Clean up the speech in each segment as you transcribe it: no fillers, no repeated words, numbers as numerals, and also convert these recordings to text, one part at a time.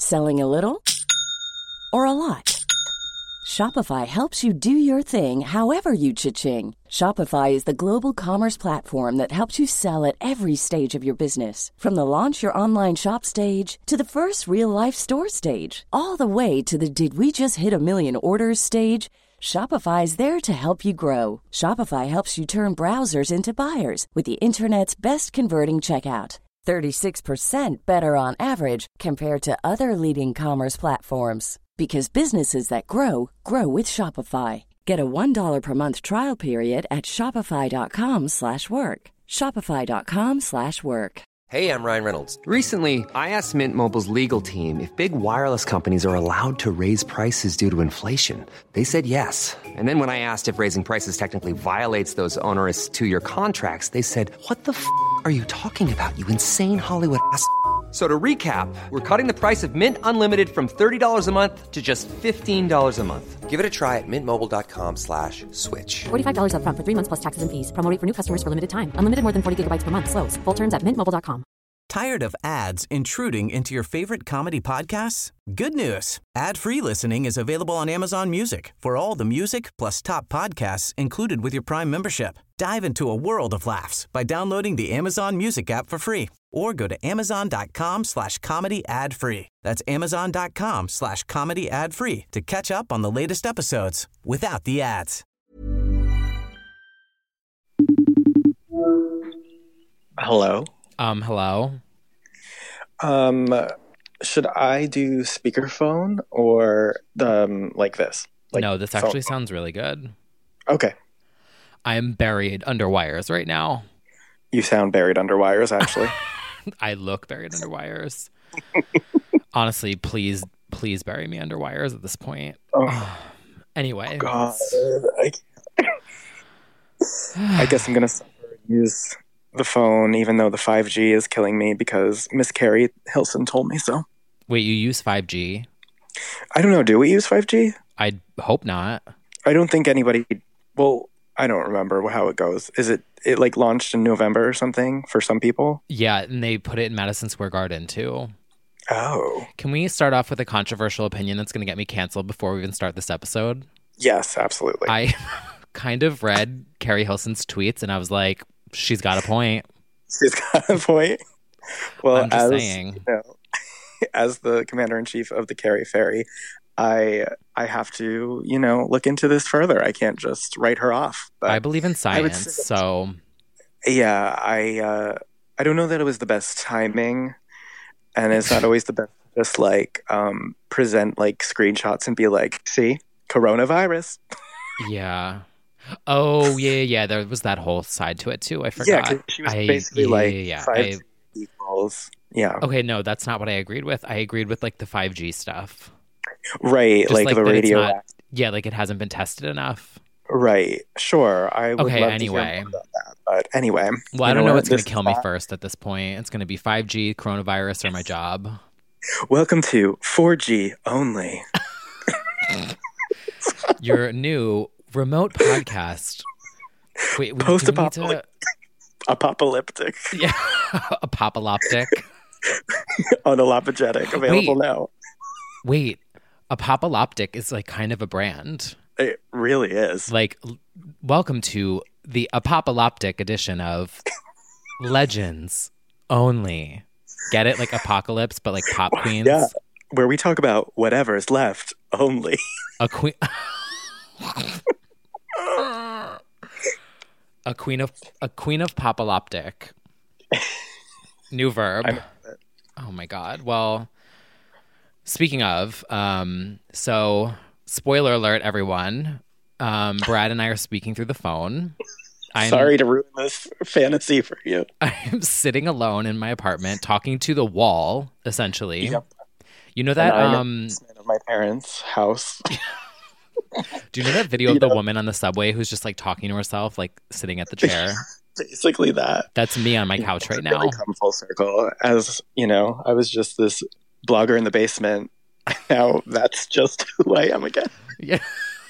Selling a little or a lot? Shopify helps you do your thing however you cha-ching. Shopify is the global commerce platform that helps you sell at every stage of your business. From the launch your online shop stage to the first real-life store stage, all the way to the did we just hit a million orders stage. Shopify is there to help you grow. Shopify helps you turn browsers into buyers with the internet's best converting checkout. 36% better on average compared to other leading commerce platforms. Because businesses that grow, grow with Shopify. Get a $1 per month trial period at shopify.com/work. Shopify.com/work. Hey, I'm Ryan Reynolds. Recently, I asked Mint Mobile's legal team if big wireless companies are allowed to raise prices due to inflation. They said yes. And then when I asked if raising prices technically violates those onerous two-year contracts, they said, "What the f*** are you talking about, you insane Hollywood ass?" So to recap, we're cutting the price of Mint Unlimited from $30 a month to just $15 a month. Give it a try at mintmobile.com/switch. $45 up front for 3 months plus taxes and fees. Promo rate for new customers for limited time. Unlimited more than 40 gigabytes per month. Slows full terms at mintmobile.com. Tired of ads intruding into your favorite comedy podcasts? Good news. Ad-free listening is available on Amazon Music for all the music plus top podcasts included with your Prime membership. Dive into a world of laughs by downloading the Amazon Music app for free or go to amazon.com/comedy ad-free. That's amazon.com/comedy ad-free to catch up on the latest episodes without the ads. Hello. Hello? Should I do speakerphone or like this? Like no, this actually sounds really good. Okay. I am buried under wires right now. You sound buried under wires, actually. I look buried under wires. Honestly, please bury me under wires at this point. Oh. Anyway. God. I guess I'm going to use the phone, even though the 5G is killing me because Miss Carrie Hilson told me so. Wait, you use 5G? I don't know. Do we use 5G? I hope not. I don't think anybody... Well, I don't remember how it goes. Is it like launched in November or something for some people? Yeah, and they put it in Madison Square Garden too. Oh. Can we start off with a controversial opinion that's going to get me canceled before we even start this episode? Yes, absolutely. I kind of read Carrie Hilson's tweets and I was like, she's got a point. She's got a point. Well, I'm just saying. You know, as the commander-in-chief of the Carrie Ferry, I have to, look into this further. I can't just write her off. But I believe in science, so... Yeah, I don't know that it was the best timing, and it's not always the best to just, present, screenshots and be like, see, coronavirus. Yeah. Oh, yeah. There was that whole side to it, too. I forgot. Yeah, she was basically 5G equals... Yeah. Okay, no, that's not what I agreed with. I agreed with, the 5G stuff. Right, just the radio. Yeah, it hasn't been tested enough. Right, sure. I would love anyway. to hear more about that. But anyway. Well, I don't know what's going to kill me first at this point. It's going to be 5G, coronavirus, or my job. Welcome to 4G only. Your new remote podcast. Wait, post-apocalyptic. Apocalyptic. Yeah, apopaloptic. Unapologetic. Available now. Wait, Apopaloptic is kind of a brand. It really is. Welcome to the Apopaloptic edition of Legends Only. Get it? Like Apocalypse, but Pop Queens. Yeah, where we talk about whatever's left only. A queen of Popaloptic. New verb. Oh my God. Well, speaking of, so spoiler alert, everyone. Brad and I are speaking through the phone. Sorry to ruin this fantasy for you. I'm sitting alone in my apartment, talking to the wall, essentially. Yep. You know that of my parents' house. Do you know that video of the woman on the subway who's just talking to herself, sitting at the chair? Basically that. That's me on my couch right now. Really come full circle. As I was just this blogger in the basement. Now that's just who I am again. Yeah.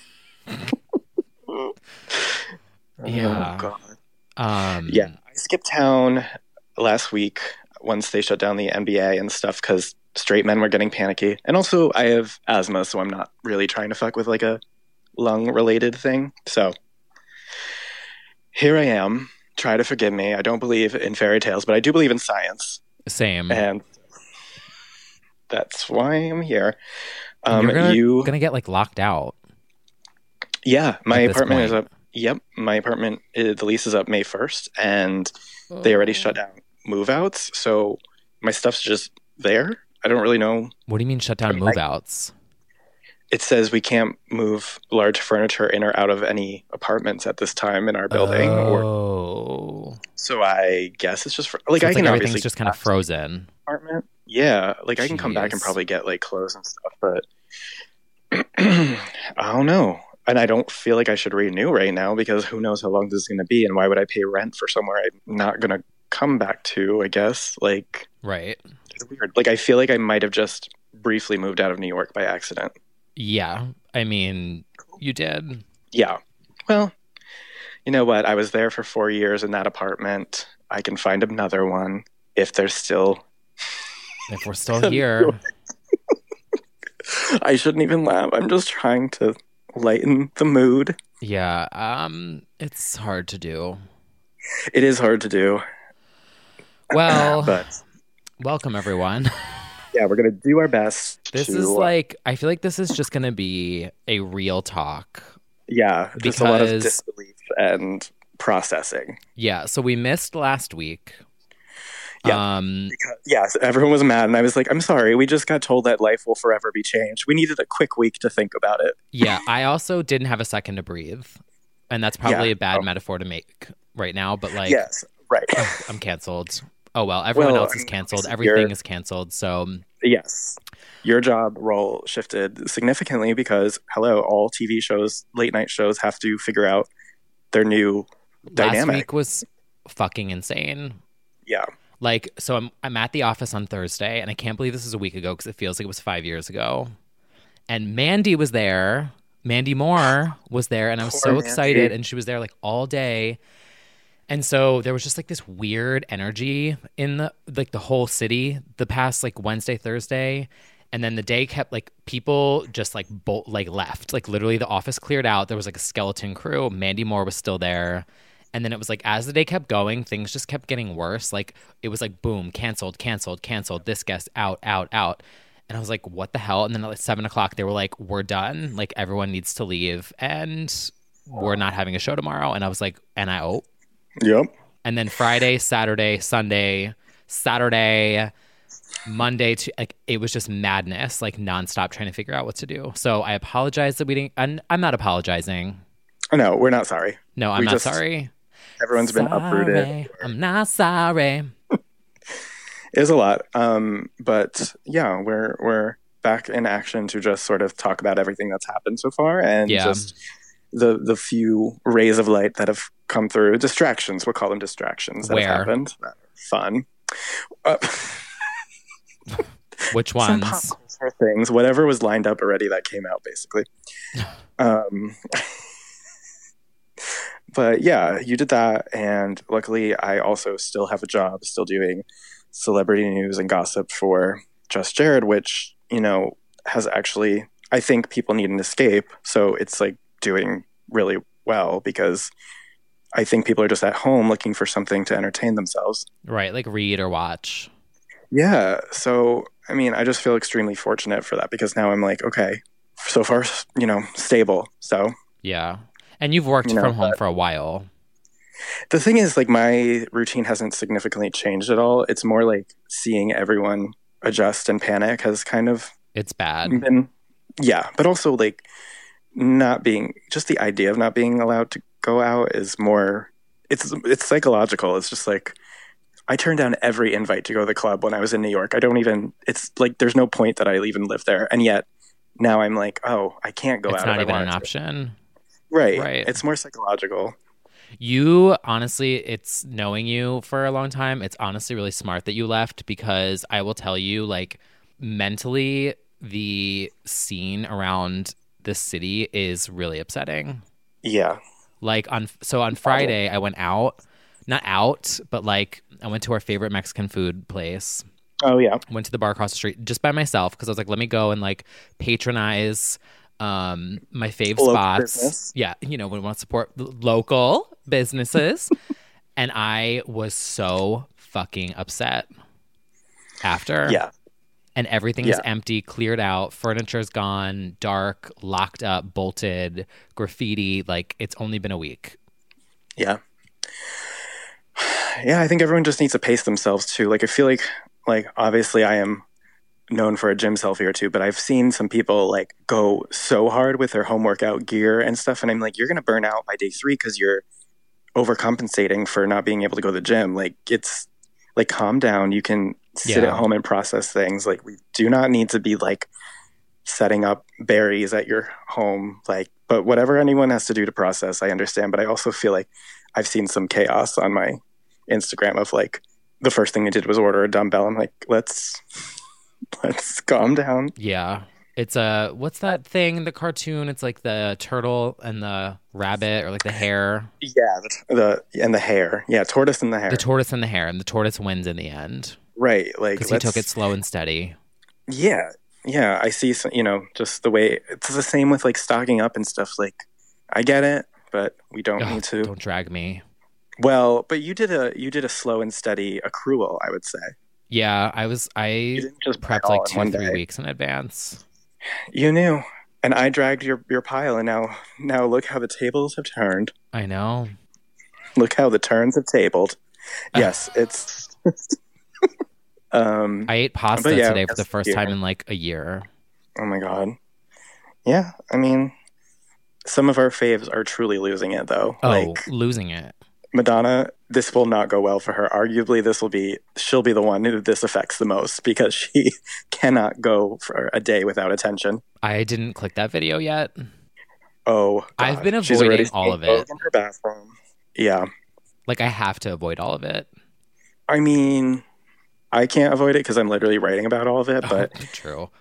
Yeah. Oh, God. Yeah. I skipped town last week once they shut down the NBA and stuff because straight men were getting panicky. And also I have asthma, so I'm not really trying to fuck with like a lung related thing. So here I am. Try to forgive me. I don't believe in fairy tales, but I do believe in science. Same. And that's why I'm here. You're gonna get like locked out. Yeah, my apartment is point. up. Yep, my apartment, the lease is up May 1st, and they already shut down move-outs, so my stuff's just there. I don't really know. What do you mean shut down move-outs? It says we can't move large furniture in or out of any apartments at this time in our building. So I guess it's just like, I can everything's obviously just kind of frozen. Apartment, yeah. Like I can come back and probably get like clothes and stuff, but I don't know. And I don't feel like I should renew right now because who knows how long this is going to be, and why would I pay rent for somewhere I'm not going to come back to? I guess like right. It's weird. Like I feel like I might have just briefly moved out of New York by accident. Yeah, I mean, you did. Yeah. Well, you know what? I was there for 4 years in that apartment. I can find another one if we're still here. I shouldn't even laugh. I'm just trying to lighten the mood. Yeah, it's hard to do. It is hard to do. Well, but welcome everyone. Yeah, we're gonna do our best. This is like, I feel like this is just gonna be a real talk. Yeah, just a lot of disbelief and processing. Yeah, so we missed last week. Yeah, yes, everyone was mad, and I was like, I'm sorry, we just got told that life will forever be changed. We needed a quick week to think about it. Yeah, I also didn't have a second to breathe, and that's probably a bad metaphor to make right now, but like, yes, right. I'm canceled. Oh well, everyone else is canceled. Everything is canceled. So yes, your job role shifted significantly because all TV shows, late night shows, have to figure out their new dynamic. Last week was fucking insane. Yeah. Like, so I'm at the office on Thursday, and I can't believe this is a week ago because it feels like it was 5 years ago. And Mandy was there. Mandy Moore was there, and I was so excited. And she was there like all day. And so there was just like this weird energy in the whole city the past like Wednesday, Thursday. And then the day kept like people just like left. Like literally the office cleared out. There was like a skeleton crew. Mandy Moore was still there. And then it was like as the day kept going, things just kept getting worse. Like it was like boom, canceled. This guest out. And I was like, what the hell? And then at like 7 o'clock, they were like, we're done. Like everyone needs to leave. And we're not having a show tomorrow. And I was like, NIO. Yep. And then Friday, Saturday, Sunday, Saturday, Monday, like it was just madness, like nonstop trying to figure out what to do. So I apologize that we didn't. And I'm not apologizing. No, we're not sorry. No, I'm not sorry. Everyone's been uprooted. I'm not sorry. It was a lot. But yeah, we're back in action to just sort of talk about everything that's happened so far and just the few rays of light that have come through. Distractions, we'll call them distractions that have happened. Fun. Which ones? Some things, whatever was lined up already that came out, basically. But yeah, you did that, and luckily I also still have a job, still doing celebrity news and gossip for Just Jared, which, you know, has actually, I think people need an escape, so it's like doing really well because I think people are just at home looking for something to entertain themselves. Right, like read or watch. Yeah, so, I mean, I just feel extremely fortunate for that because now I'm like, okay, so far, you know, stable, so. Yeah. And you've worked from home for a while. The thing is, like, my routine hasn't significantly changed at all. It's more like seeing everyone adjust and panic has kind of... It's bad. Yeah, but also, like, not being... Just the idea of not being allowed to go out is more... It's psychological. It's just like... I turned down every invite to go to the club when I was in New York. I don't even... It's like, there's no point that I even live there. And yet, now I'm like, oh, I can't go out. It's not even an option. Right. It's more psychological. You, honestly, it's knowing you for a long time, it's honestly really smart that you left because I will tell you, like, mentally, the scene around this city is really upsetting. Yeah. Like, on Friday, I went out, not out, but, like, I went to our favorite Mexican food place Oh, yeah. Went to the bar across the street just by myself because I was like, let me go and like patronize my fave Local spots. business. Yeah, we want to support local businesses. And I was so fucking upset after. Yeah. And everything is empty, cleared out, furniture's gone, dark, locked up, bolted, graffiti. Like, it's only been a week. Yeah. Yeah, I think everyone just needs to pace themselves too. Like, I feel like obviously I am known for a gym selfie or two, but I've seen some people like go so hard with their home workout gear and stuff. And I'm like, you're going to burn out by day 3 because you're overcompensating for not being able to go to the gym. Like, it's like, calm down. You can sit at home and process things. Like, we do not need to be like setting up berries at your home. Like, but whatever anyone has to do to process, I understand. But I also feel like I've seen some chaos on my Instagram of like, the first thing I did was order a dumbbell. I'm like, let's calm down. Yeah. It's what's that thing, the cartoon? It's like the turtle and the rabbit, or like the hare. Yeah, the hare. Yeah, tortoise and the hare. The tortoise and the hare, and the tortoise wins in the end. Right, like, because he took it slow and steady. Yeah, I see. Just the way it's the same with like stocking up and stuff. Like, I get it, but we don't need to. Don't drag me. Well, but you did a slow and steady accrual, I would say. Yeah, I didn't just prepped like 2-3 weeks in advance. You knew, and I dragged your pile, and now look how the tables have turned. I know. Look how the turns have tabled. Yes, it's. I ate pasta today for the first time in like a year. Oh my god! Yeah, I mean, some of our faves are truly losing it, though. Oh, like, losing it. Madonna, this will not go well for her. Arguably, she'll be the one who this affects the most because she cannot go for a day without attention. I didn't click that video yet. Oh, God. I've been avoiding all of it. In her bathroom. Yeah. Like, I have to avoid all of it. I mean, I can't avoid it because I'm literally writing about all of it, but... True.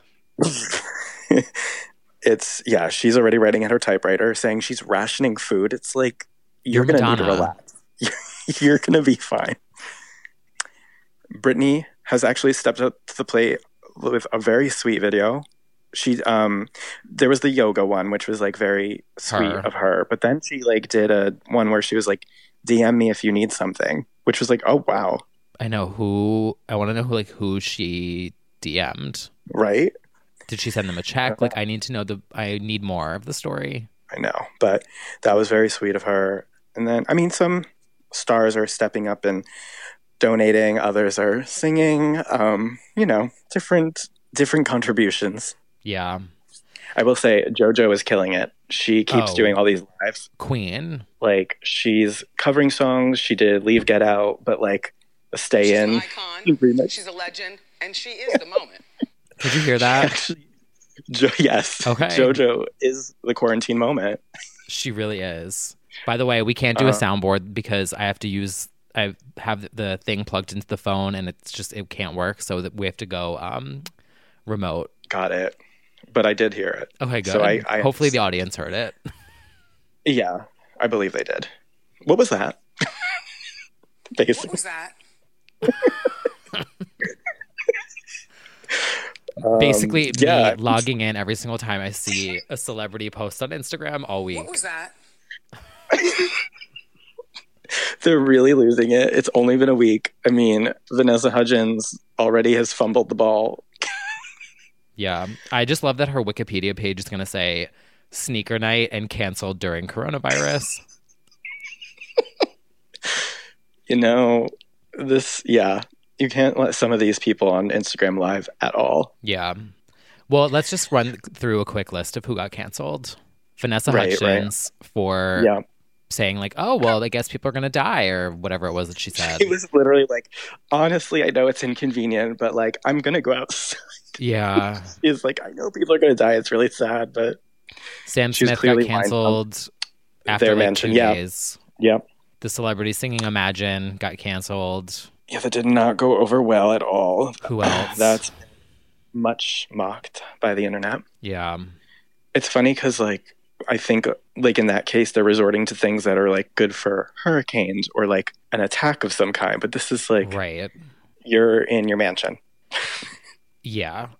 She's already writing at her typewriter saying she's rationing food. It's like, you're going to need to relax. You're going to be fine. Britney has actually stepped up to the plate with a very sweet video. She there was the yoga one, which was like very sweet of her, but then she like did a one where she was like, DM me if you need something, which was like, oh wow. I want to know who she DM'd. Right? Did she send them a check? Like, I need to know I need more of the story. I know, but that was very sweet of her. And then, I mean, some stars are stepping up and donating. Others are singing. Different contributions. Yeah. I will say JoJo is killing it. She keeps doing all these lives. Queen. Like, she's covering songs. She did Leave, Get Out, but like Stay In. She's an icon. She's a legend, and she is the moment. Did you hear that? Actually, yes. Okay. JoJo is the quarantine moment. She really is. By the way, we can't do a soundboard because I have the thing plugged into the phone and it can't work. So that we have to go remote. Got it. But I did hear it. Okay, good. So I hopefully the audience heard it. Yeah, I believe they did. What was that? Basically. What was that? Basically, me logging in every single time I see a celebrity post on Instagram all week. What was that? They're really losing it. It's only been a week. I mean, Vanessa Hudgens already has fumbled the ball. Yeah. I just love that her Wikipedia page is going to say sneaker night and canceled during coronavirus. You can't let some of these people on Instagram Live at all. Yeah. Well, let's just run through a quick list of who got canceled. Vanessa Hudgens for saying like, oh, well, I guess people are going to die or whatever it was that she said. It was literally like, honestly, I know it's inconvenient, but like, I'm going to go outside. Yeah. She's like, I know people are going to die. It's really sad, but Sam Smith got canceled after like 2 days. Yep. The celebrity singing Imagine got canceled. Yeah, that did not go over well at all. Who else? That's much mocked by the internet. Yeah. It's funny because, like, I think, like, in that case, they're resorting to things that are, like, good for hurricanes or, like, an attack of some kind. But this is, like, right. You're in your mansion. Yeah.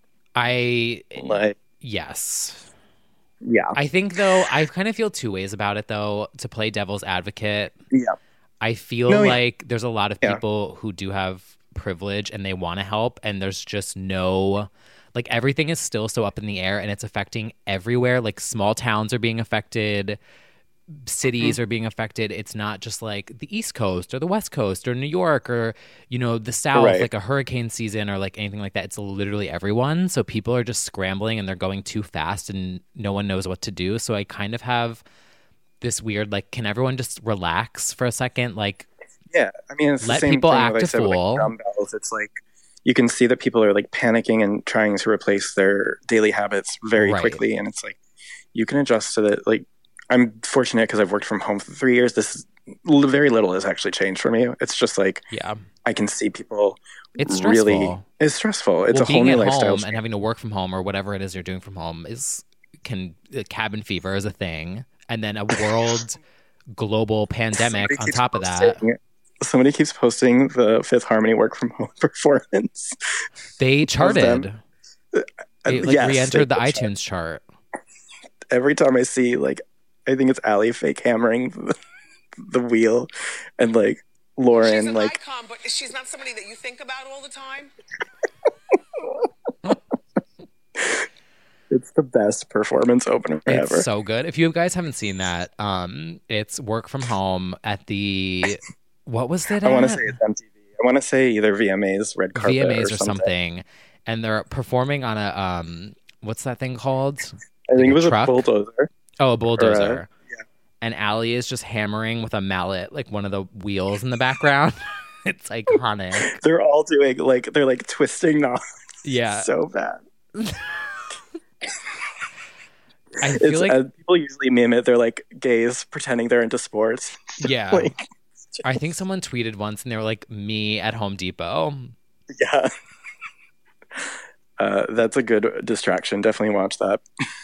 Yes. Yeah. I think, though, I kind of feel two ways about it, though, to play devil's advocate. Yeah. I feel like there's a lot of Yeah. people who do have privilege and they want to help, and there's just no, like, everything is still so up in the air and it's affecting everywhere. Like, small towns are being affected, cities are being affected. It's not just like the East Coast or the West Coast or New York or, you know, the South, Right. like a hurricane season or like anything like that. It's literally everyone. So people are just scrambling and they're going too fast and no one knows what to do. So I kind of have this weird, like, can everyone just relax for a second? Like, Yeah, I mean, it's Let the same people thing act that I a said with, fool. like, dumbbells. It's like you can see that people are like panicking and trying to replace their daily habits very Right. quickly, and it's like you can adjust to that. Like, I'm fortunate because I've worked from home for 3 years. This is very little has actually changed for me. It's just like yeah. I can see people. It's really. stressful. It's stressful. It's Well, a whole being new at lifestyle. home and having to work from home or whatever it is you're doing from home cabin fever is a thing. And then a world global pandemic Somebody on keeps top of that. Somebody keeps posting the Fifth Harmony work from home performance. They charted. them. It Yes, re-entered the they- iTunes chart. Every time I see, like, I think it's Allie fake hammering the wheel, and like Lauren, She's an like, icon, but she's not somebody that you think about all the time. it's the best performance opener It's ever. so good. If you guys haven't seen that, it's work from home at the what was it? I want to at? say it's MTV. I want to say either VMA's red carpet VMAs or or something. something, and they're performing on a what's that thing called? I think Like it was truck? a bulldozer. Oh, a bulldozer. yeah. And Allie is just hammering with a mallet, like one of the wheels in the background. It's iconic. They're all doing like they're like twisting knots. Yeah. So bad. I feel It's like people usually meme it. They're like gays pretending they're into sports. yeah. Like, I think someone tweeted once and they were like me at Home Depot. yeah. That's a good distraction. Definitely watch that.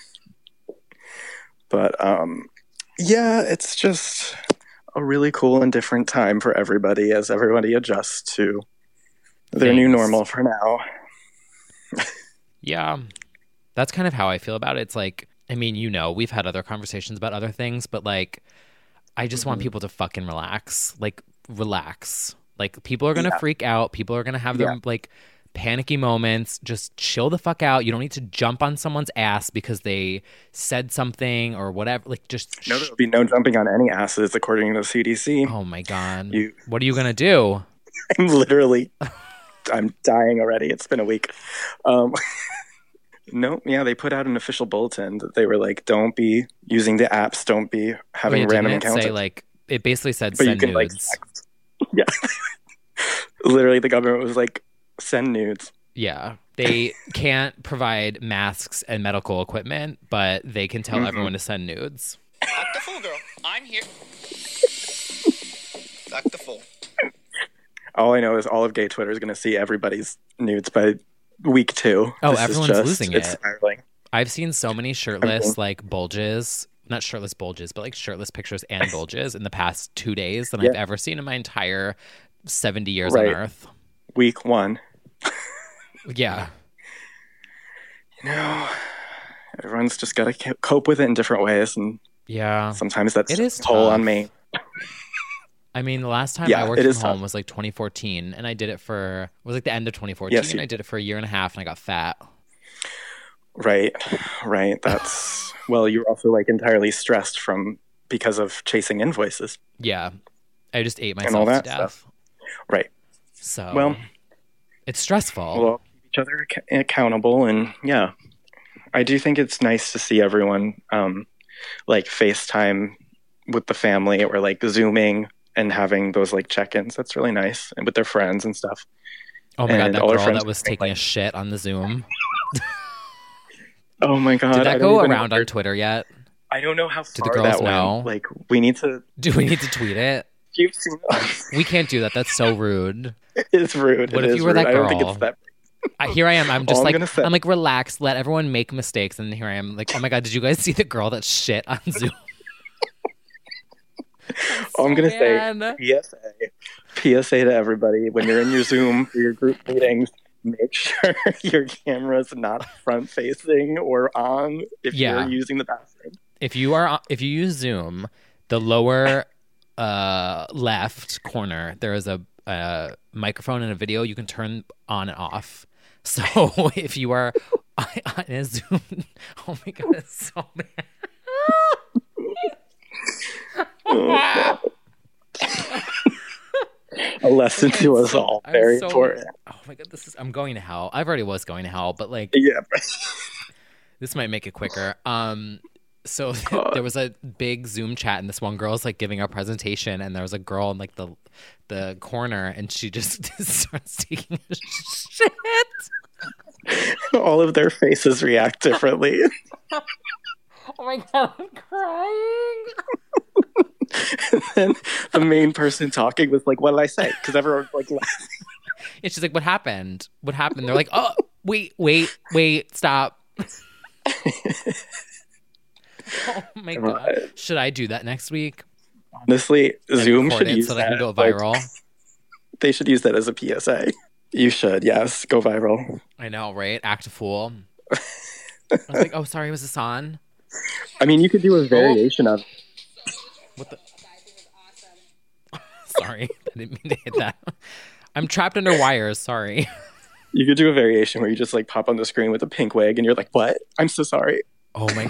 But yeah, it's just a really cool and different time for everybody as everybody adjusts to their new Things. normal for now. Yeah. That's kind of how I feel about it. It's like, I mean, you know, we've had other conversations about other things, but like, I just want people to fucking relax. Like, relax. Like, people are going to freak out. People are going to have their like panicky moments. Just chill the fuck out. You don't need to jump on someone's ass because they said something or whatever. Like, just No, there'll be no jumping on any asses according to the CDC. oh my God. You- What are you going to do? I'm dying already. It's been a week. No, yeah, they put out an official bulletin that they were like, don't be using the apps, don't be having Wait, random didn't it accounts. say like, it basically said But you send can like nudes. text. Yeah. Literally the government was like, send nudes. Yeah. They can't provide masks and medical equipment, but they can tell everyone to send nudes. Act the fool, girl. I'm here. Act the fool. All I know is all of gay Twitter is going to see everybody's nudes by week 2. Oh, This is everyone's just- losing it's it. spiraling. I've seen so many shirtless like bulges, not shirtless bulges, but like shirtless pictures and bulges in the past 2 days than I've ever seen in my entire 70 years Right. on Earth. Week 1. Yeah. No, everyone's just got to cope with it in different ways, and Yeah. sometimes that's It is toll on tough. me. I mean, the last time Yeah, I worked it from is home tough. was like 2014, and I did it for, it was like the end of 2014, Yes, and I did it for a year and a half, and I got fat. Right. That's well, you're also like entirely stressed because of chasing invoices. Yeah. I just ate And all myself to that death. stuff. Right. So, Well- it's stressful. We'll keep each other accountable, and yeah, I do think it's nice to see everyone like FaceTime with the family or like Zooming and having those like check-ins. That's really nice, and with their friends and stuff. Oh my God, and that all our girl friends that was are taking a like- shit on the Zoom. Oh my God! Did I that don't go even around know on Twitter yet? I don't know how the far girls that know? went. Like, we need to. Do we need to tweet it? You've seen. We can't do that. That's so rude. It's rude. What It if is you were rude. that I don't think girl? it's that. Here I am. I'm just All I'm like, gonna say- I'm like, relax. Let everyone make mistakes. And here I am like, oh my God, did you guys see the girl that shit on Zoom? All I'm gonna Man. say, PSA to everybody: when you're in your Zoom for your group meetings, make sure your camera's not front facing or on if you're using the bathroom. If you use Zoom, the lower left corner, there is a microphone and a video you can turn on and off. So if you are on a Zoom, oh my god, it's so bad. A lesson to us all. Very important. Oh my god, I'm going to hell. I've already was going to hell, but like, yeah, this might make it quicker. So there was a big Zoom chat, and this one girl's like giving a presentation, and there was a girl in like the corner, and she just starts taking a shit. All of their faces react differently. Oh my god, I'm crying. And then the main person talking was like, "What did I say?" Because everyone was like laughing. And she's like, "What happened? What happened?" They're like, "Oh, wait, stop." Oh my god! Should I do that next week? Honestly, Zoom should use so that. I can go viral. Like, they should use that as a PSA. You should, yes, go viral. I know, right? Act a fool. I was like, "Oh, sorry, was this on?" I mean, you could do a variation of. What the? Sorry, I didn't mean to hit that. I'm trapped under wires. Sorry. You could do a variation where you just like pop on the screen with a pink wig, and you're like, "What? I'm so sorry." Oh my.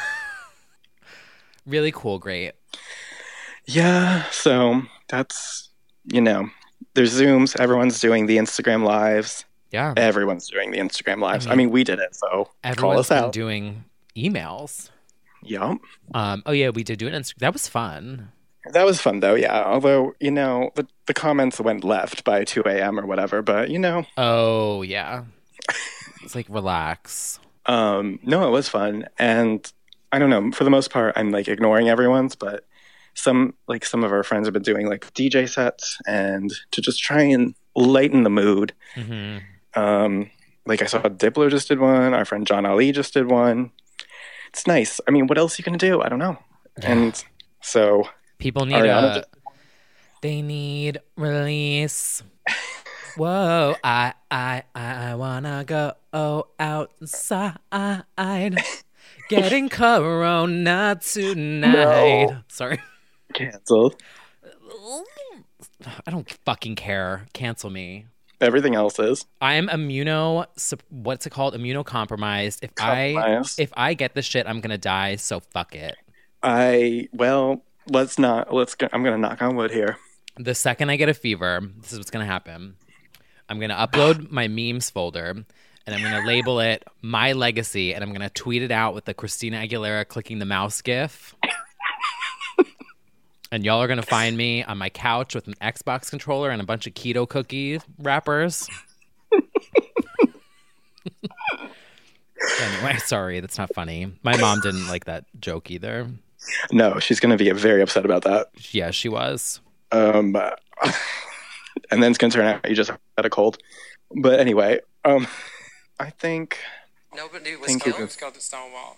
Really cool. Great. Yeah. So that's, there's Zooms. Everyone's doing the Instagram lives. Yeah. Everyone's doing the Instagram lives. I mean, we did it, so call us out. Doing emails. Yep. Oh yeah, we did do an Instagram. That was fun. That was fun though, yeah. Although, the comments went left by 2 a.m. or whatever, but Oh yeah. It's like relax. No, it was fun. And I don't know, for the most part I'm like ignoring everyone's, but some of our friends have been doing like DJ sets and to just try and lighten the mood. Mm-hmm. Like I saw Diplo just did one, our friend John Ali just did one. It's nice. I mean, what else are you going to do? I don't know. Yeah. And so people need they need release. Whoa, I wanna go outside. Getting corona tonight. No. Sorry. Canceled. I don't fucking care. Cancel me. Everything else is. I'm what's it called? Immunocompromised. If I get this shit, I'm gonna die. So fuck it. I'm gonna knock on wood here. The second I get a fever, this is what's gonna happen. I'm gonna upload my memes folder, and I'm gonna label it My Legacy, and I'm gonna tweet it out with the Christina Aguilera clicking the mouse gif. And y'all are going to find me on my couch with an Xbox controller and a bunch of keto cookie wrappers. Anyway, sorry, that's not funny. My mom didn't like that joke either. No, she's going to be very upset about that. Yeah, she was. And then it's going to turn out you just had a cold. But anyway, I think... Nobody was killed. Let's go to Stonewall.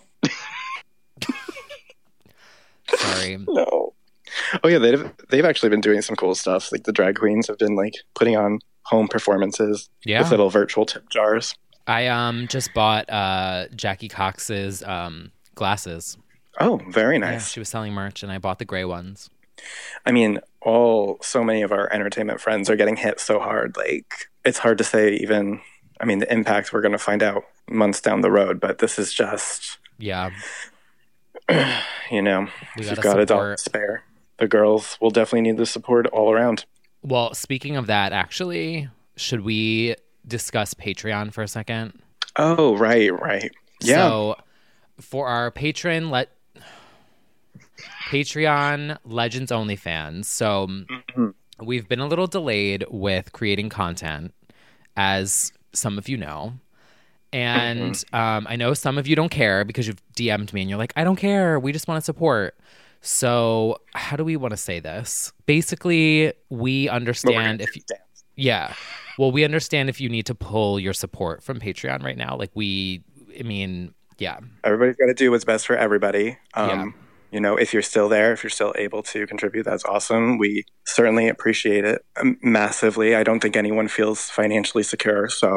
Sorry. No. Oh yeah, they've actually been doing some cool stuff. Like the drag queens have been like putting on home performances with little virtual tip jars. I just bought Jackie Cox's glasses. Oh, very nice. Yeah, she was selling merch, and I bought the gray ones. I mean, so many of our entertainment friends are getting hit so hard. Like it's hard to say even. I mean, the impact we're going to find out months down the road, but this is just yeah. You've got a dollar to spare. The girls will definitely need the support all around. Well, speaking of that, actually, should we discuss Patreon for a second? Oh, right. Yeah. So, for our Patreon Legends Only fans, so we've been a little delayed with creating content, as some of you know. And I know some of you don't care because you've DM'd me and you're like, I don't care. We just want to support. So how do we want to say this? Basically, we understand we understand if you need to pull your support from Patreon right now. Like yeah. Everybody's got to do what's best for everybody. If you're still there, if you're still able to contribute, that's awesome. We certainly appreciate it massively. I don't think anyone feels financially secure. So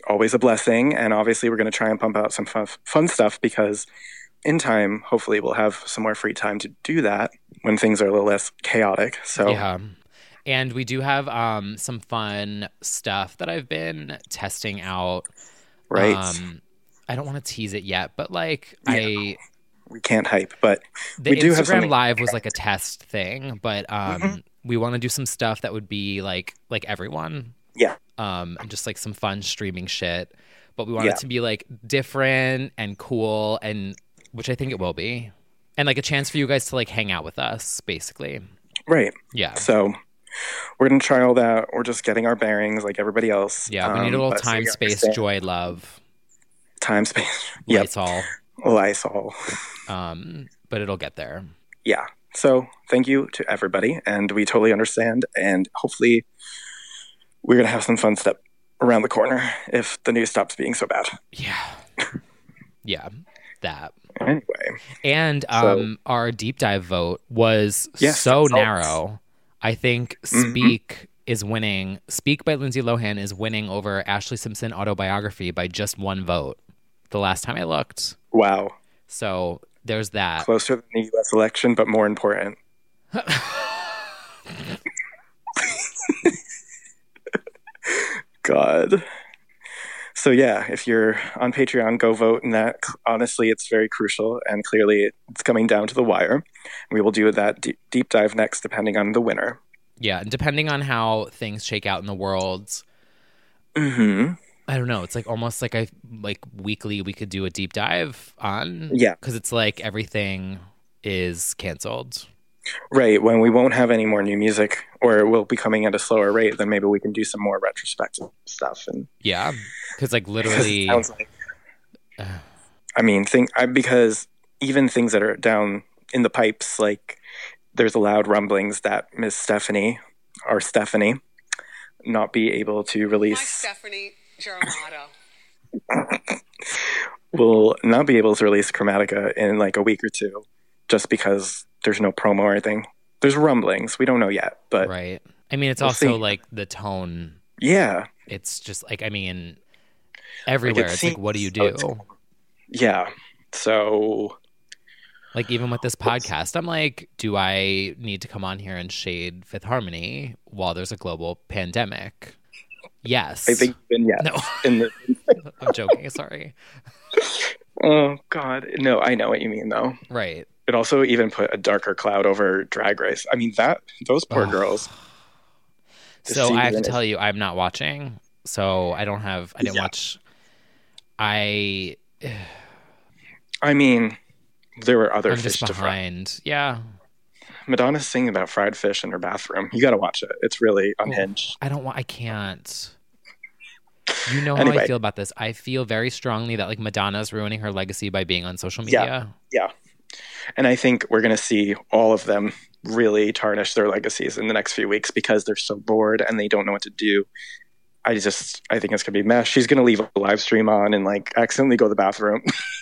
always a blessing. And obviously, we're going to try and pump out some fun stuff because in time, hopefully, we'll have some more free time to do that when things are a little less chaotic. So yeah. And we do have some fun stuff that I've been testing out. Right. I don't want to tease it yet, but like we can't hype, but the we do Instagram have something. Live was like a test thing, but we want to do some stuff that would be like everyone. Yeah. And just like some fun streaming shit. But we want it to be like different and cool, and which I think it will be. And like a chance for you guys to like hang out with us, basically. Right. Yeah. So we're going to try all that. We're just getting our bearings like everybody else. Yeah, we need a little time, space, joy, love. Time, space. Lysol. Lysol. But it'll get there. Yeah. So thank you to everybody. And we totally understand. And hopefully we're going to have some fun stuff around the corner if the news stops being so bad. Yeah. Yeah. That. Anyway. And our deep dive vote was so narrow. I think Speak is winning. Speak by Lindsay Lohan is winning over Ashley Simpson Autobiography by just one vote the last time I looked. Wow. So there's that. Closer than the U.S. election, but more important. God. So yeah, if you're on Patreon, go vote. And that, honestly, it's very crucial. And clearly it's coming down to the wire. We will do that deep dive next, depending on the winner. Yeah, and depending on how things shake out in the world, I don't know. It's like almost like weekly we could do a deep dive on. Yeah. Because it's like everything is canceled. Right. When we won't have any more new music, or it will be coming at a slower rate, then maybe we can do some more retrospective stuff. And yeah. Because like literally. Sounds like, I mean, because even things that are down in the pipes, like there's loud rumblings that Miss Stephanie, not be able to release. Hi, Stephanie Germano. Will not be able to release Chromatica in like a week or two, just because there's no promo or anything. There's rumblings. We don't know yet, but right. I mean, it's also like the tone. Yeah. It's just like, I mean, everywhere. It's like, what do you do? Yeah. So, like, even with this podcast, I'm like, do I need to come on here and shade Fifth Harmony while there's a global pandemic? Yes. I think yes. No. I'm joking. Sorry. Oh, God. No, I know what you mean, though. Right. It also even put a darker cloud over Drag Race. I mean, those poor girls. So I have to tell you, I'm not watching. So I didn't watch. I mean, there were other fish to fry. Yeah. Madonna's singing about fried fish in her bathroom. You got to watch it. It's really unhinged. I can't. You know how I feel about this. I feel very strongly that like Madonna's ruining her legacy by being on social media. Yeah. And I think we're going to see all of them really tarnish their legacies in the next few weeks because they're so bored and they don't know what to do. I think it's going to be a mess. She's going to leave a live stream on and like accidentally go to the bathroom.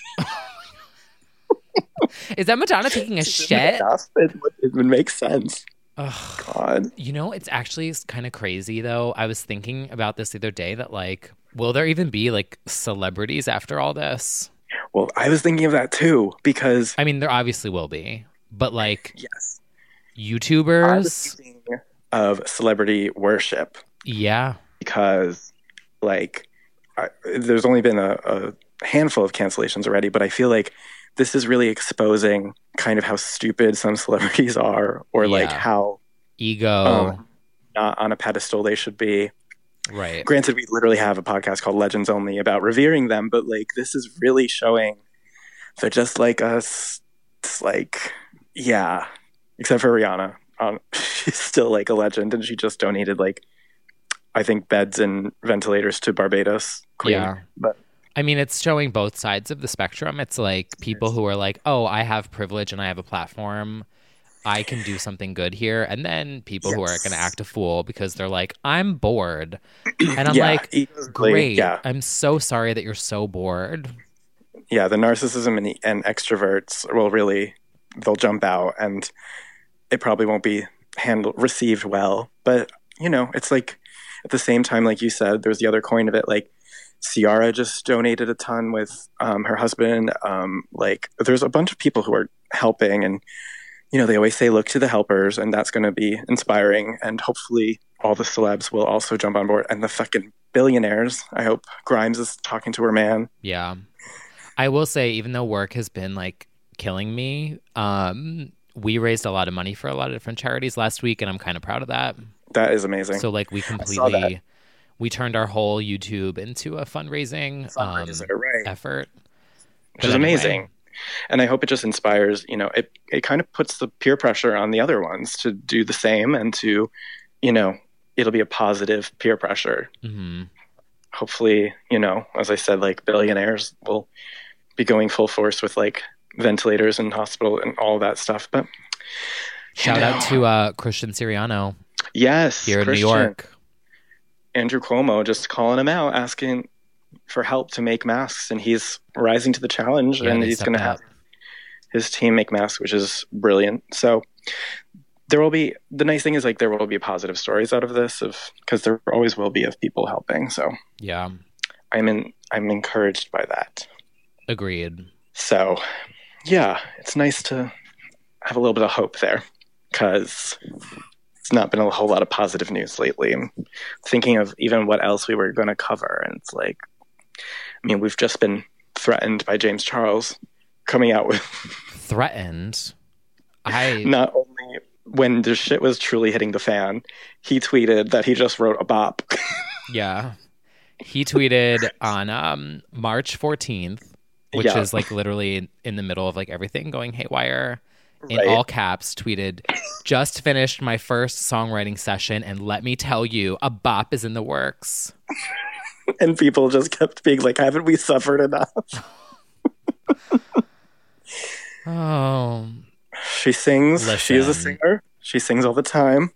Is that Madonna taking a shit? It would make sense. Oh, God. You know, it's actually kind of crazy, though. I was thinking about this the other day that, like, will there even be, like, celebrities after all this? Well, I was thinking of that, too, because... I mean, there obviously will be. But, like, yes, YouTubers... I was thinking of celebrity worship. Yeah. Because, like, there's only been a handful of cancellations already, but I feel like this is really exposing kind of how stupid some celebrities are, or like how ego not on a pedestal they should be. Right. Granted, we literally have a podcast called Legends Only about revering them, but like this is really showing they're just like us. It's like, yeah, except for Rihanna. She's still like a legend, and she just donated like I think beds and ventilators to Barbados Queen. Yeah. But I mean, it's showing both sides of the spectrum. It's like people who are like, oh, I have privilege and I have a platform. I can do something good here. And then people who are going to act a fool because they're like, I'm bored. And I'm like, great. Yeah. I'm so sorry that you're so bored. Yeah, the narcissism and extroverts will really, they'll jump out and it probably won't be received well. But, you know, it's like at the same time, like you said, there's the other coin of it. Like, Ciara just donated a ton with her husband. Like, there's a bunch of people who are helping, and they always say look to the helpers, and that's going to be inspiring. And hopefully all the celebs will also jump on board, and the fucking billionaires. I hope Grimes is talking to her man. Yeah. I will say, even though work has been like killing me, we raised a lot of money for a lot of different charities last week, and I'm kind of proud of that. That is amazing. So like we completely, we turned our whole YouTube into a fundraising effort. Which is amazing. And I hope it just inspires, it kind of puts the peer pressure on the other ones to do the same, and to, it'll be a positive peer pressure. Mm-hmm. Hopefully, as I said, like billionaires will be going full force with like ventilators and hospital and all that stuff. But shout out to Christian Siriano. Yes. Here in New York. Andrew Cuomo just calling him out, asking for help to make masks, and he's rising to the challenge, and he's going to have his team make masks, which is brilliant. So there will be, the nice thing is like there will be positive stories out of this, because there always will be, of people helping. So yeah, I'm encouraged by that. Agreed. So yeah, it's nice to have a little bit of hope there, because it's not been a whole lot of positive news lately. I'm thinking of even what else we were going to cover, and it's like, we've just been threatened by James Charles coming out with threatened. Not only when the shit was truly hitting the fan, he tweeted that he just wrote a bop. Yeah. He tweeted on March 14th, which is like literally in the middle of like everything going haywire, in all caps, tweeted, "Just finished my first songwriting session, and let me tell you, a bop is in the works." And people just kept being like, haven't we suffered enough? Oh. She sings. Listen, she is a singer. She sings all the time.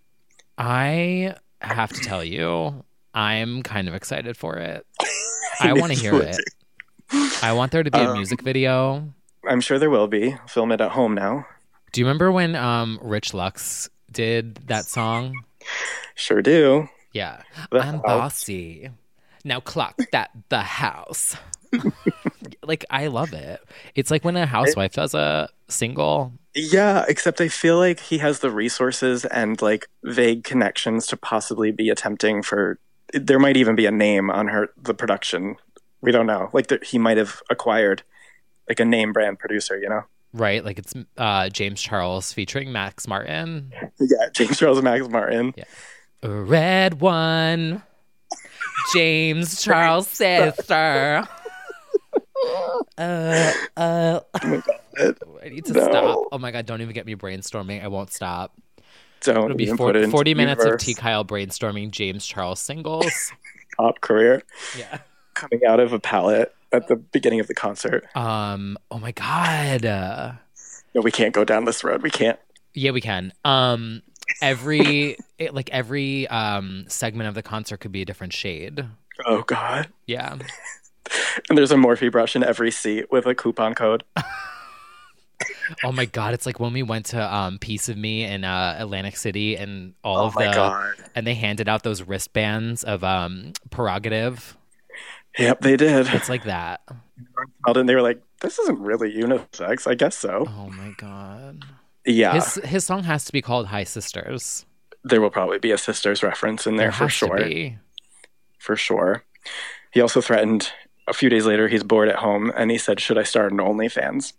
I have to tell you, I'm kind of excited for it. I want to hear it. I want there to be a music video. I'm sure there will be. Film it at home now. Do you remember when Rich Lux did that song? Sure do. Yeah. I'm bossy. Now clock that the house. Like, I love it. It's like when a housewife does a single. Yeah, except I feel like he has the resources and like vague connections to possibly be attempting for. There might even be a name on the production. We don't know. Like he might have acquired like a name brand producer, Right, like it's James Charles featuring Max Martin. Yeah, James Charles and Max Martin. Yeah. A red one. James Charles sister. Oh my God. I need to stop. Oh my God, don't even get me brainstorming. I won't stop. It'll be 40 minutes of T. Kyle brainstorming James Charles singles. Top career. Yeah. Coming out of a palette at the beginning of the concert. Oh my God. No, we can't go down this road. We can't. Yeah, we can. Every segment of the concert could be a different shade. Oh God. Yeah. And there's a Morphe brush in every seat with a coupon code. Oh my God, it's like when we went to Piece of Me in Atlantic City, and God. And they handed out those wristbands of Prerogative. Yep, they did. It's like that. And they were like, this isn't really unisex. I guess so. Oh my God. Yeah. His song has to be called Hi Sisters. There will probably be a Sisters reference in there for sure. For sure. He also threatened, a few days later, he's bored at home, and he said, should I start an OnlyFans?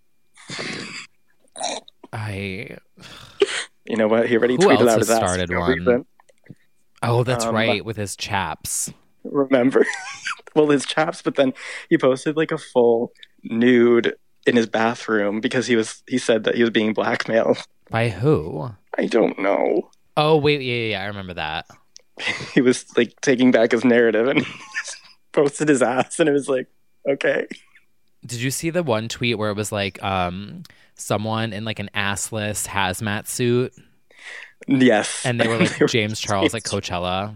You know what? He already tweeted out his ass. Started one. Oh, that's right, with his chaps. Remember? Well, his chaps, but then he posted like a full nude in his bathroom because he said that he was being blackmailed. By who? I don't know. Oh, wait, yeah, I remember that. He was like taking back his narrative, and he posted his ass, and it was like, okay. Did you see the one tweet where it was like someone in like an assless hazmat suit? Yes. And they were like James Charles, like Coachella.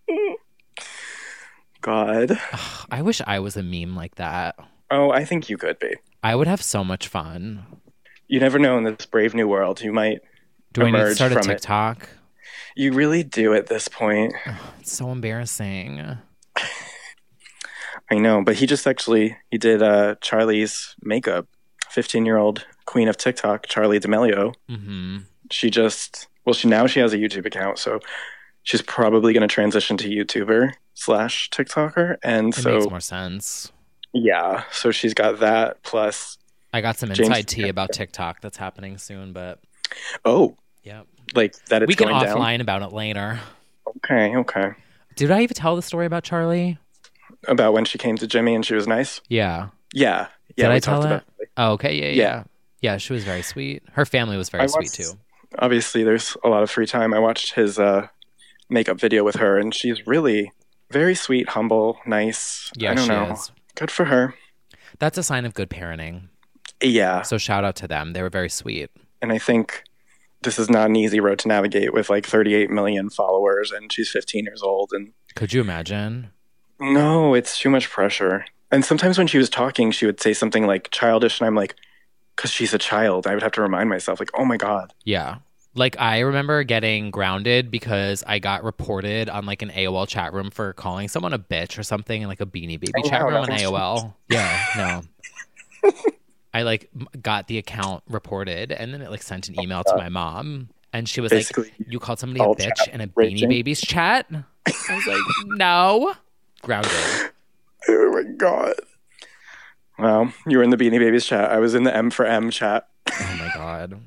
God. I wish I was a meme like that. Oh, I think you could be. I would have so much fun. You never know in this brave new world. You might Do I need to start a from TikTok? It. You really do at this point. It's so embarrassing. I know, but he did Charlie's makeup. 15-year-old queen of TikTok, Charlie D'Amelio. Mm-hmm. She now she has a YouTube account, so she's probably going to transition to YouTuber / TikToker. And it makes more sense. Yeah, so she's got that, plus... I got some inside tea about TikTok that's happening soon, but... Oh. Yeah. Like, that it's going down? We can offline about it later. Okay. Did I even tell the story about Charlie? About when she came to Jimmy and she was nice? Yeah. Yeah. Did I tell it? Oh, okay, yeah. Yeah, she was very sweet. Her family was very sweet, too. Obviously, there's a lot of free time. I watched his makeup video with her, and she's really very sweet, humble, nice. Yeah, I don't know. Is. Good for her. That's a sign of good parenting. Yeah. So shout out to them. They were very sweet. And I think this is not an easy road to navigate with like 38 million followers, and she's 15 years old. And could you imagine? No, it's too much pressure. And sometimes when she was talking, she would say something like childish, and I'm like, because she's a child, I would have to remind myself, like, oh my God. Yeah. Like, I remember getting grounded because I got reported on, like, an AOL chat room for calling someone a bitch or something in, like, a Beanie Baby chat room on AOL. Yeah, no. I, like, got the account reported, and then it, like, sent an email to my mom. And she was basically like, you called somebody a bitch in a Beanie Babies chat? I was like, no. Grounded. Oh, my God. Well, you were in the Beanie Babies chat. I was in the M for M chat. Oh, my God.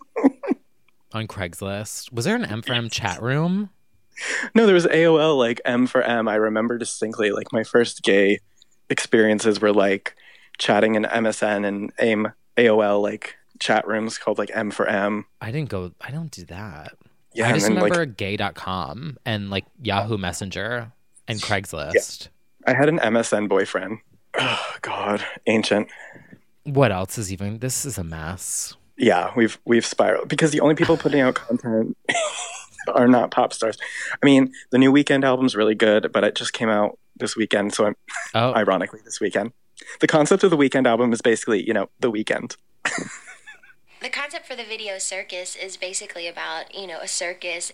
On Craigslist. Was there an M for M chat room? No, there was AOL, like, M for M. I remember distinctly, like, my first gay experiences were, like, chatting in MSN and AOL, like, chat rooms called, like, M for M. I don't do that. Yeah, I just remember like, gay.com and, like, Yahoo Messenger and Craigslist. Yeah. I had an MSN boyfriend. Oh, God. Ancient. What else is even... This is a mess. Yeah, we've spiraled because the only people putting out content are not pop stars. I mean, the new Weeknd album's really good, but it just came out this weekend, so ironically this weekend. The concept of the Weeknd album is basically, The Weeknd. The concept for the video Circus is basically about, a circus.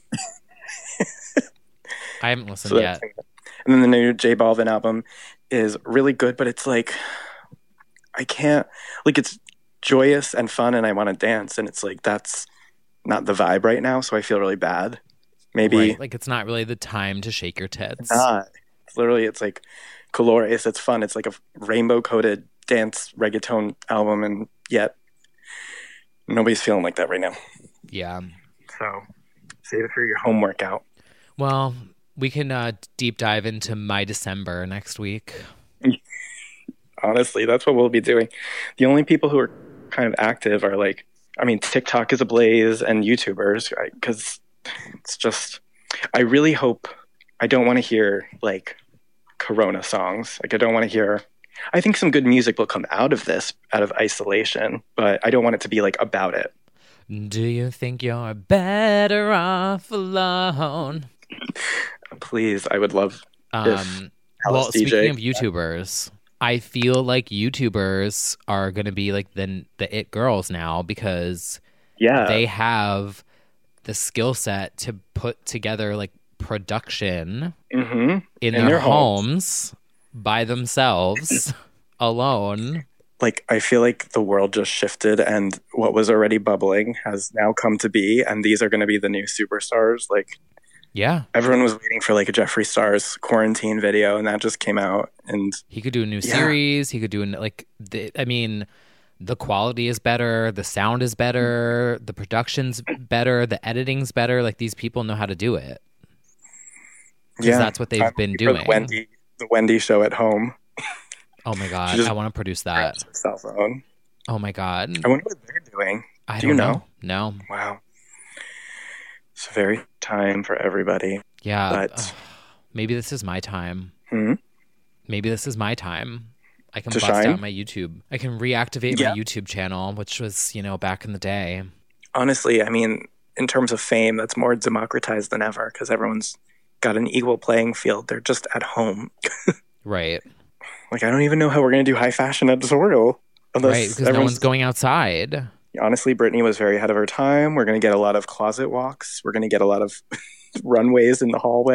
I haven't listened yet. And then the new J Balvin album is really good, but it's like, I can't, like, it's joyous and fun and I want to dance, and it's like, that's not the vibe right now, so I feel really bad. Maybe right. Like, it's not really the time to shake your tits. It's not. It's like colores. It's fun. It's like a rainbow coated dance reggaeton album, and yet nobody's feeling like that right now. Yeah. So save it for your home workout. Well, we can deep dive into My December next week. Honestly, that's what we'll be doing. The only people who are kind of active are like, I mean, TikTok is ablaze and YouTubers, right? Because it's just, I really hope, I don't want to hear like Corona songs. Like, I don't want to hear, I think some good music will come out of this, out of isolation, but I don't want it to be like about it. Do you think you're better off alone? Please, I would love if well, DJ, speaking of YouTubers, I feel like YouTubers are going to be like the it girls now, because they have the skill set to put together like production in their homes by themselves alone. Like, I feel like the world just shifted, and what was already bubbling has now come to be, and these are going to be the new superstars. Like, yeah, everyone was waiting for like a Jeffree Star's quarantine video, and that just came out. And he could do a new series. He could do the quality is better, the sound is better, the production's better, the editing's better. Like, these people know how to do it. Yeah, that's what they've been doing. The Wendy show at home. Oh my God, I want to produce that. Cell phone. Oh my God. I wonder what they're doing. Do you know? No. Wow. It's a very time for everybody. Yeah. But maybe this is my time. Maybe this is my time. I can bust out my YouTube. I can reactivate my YouTube channel, which was, back in the day. Honestly, I mean, in terms of fame, that's more democratized than ever, because everyone's got an equal playing field. They're just at home. Right. Like, I don't even know how we're going to do high fashion editorial. Right, because no one's going outside. Honestly, Britney was very ahead of her time. We're going to get a lot of closet walks. We're going to get a lot of runways in the hallway.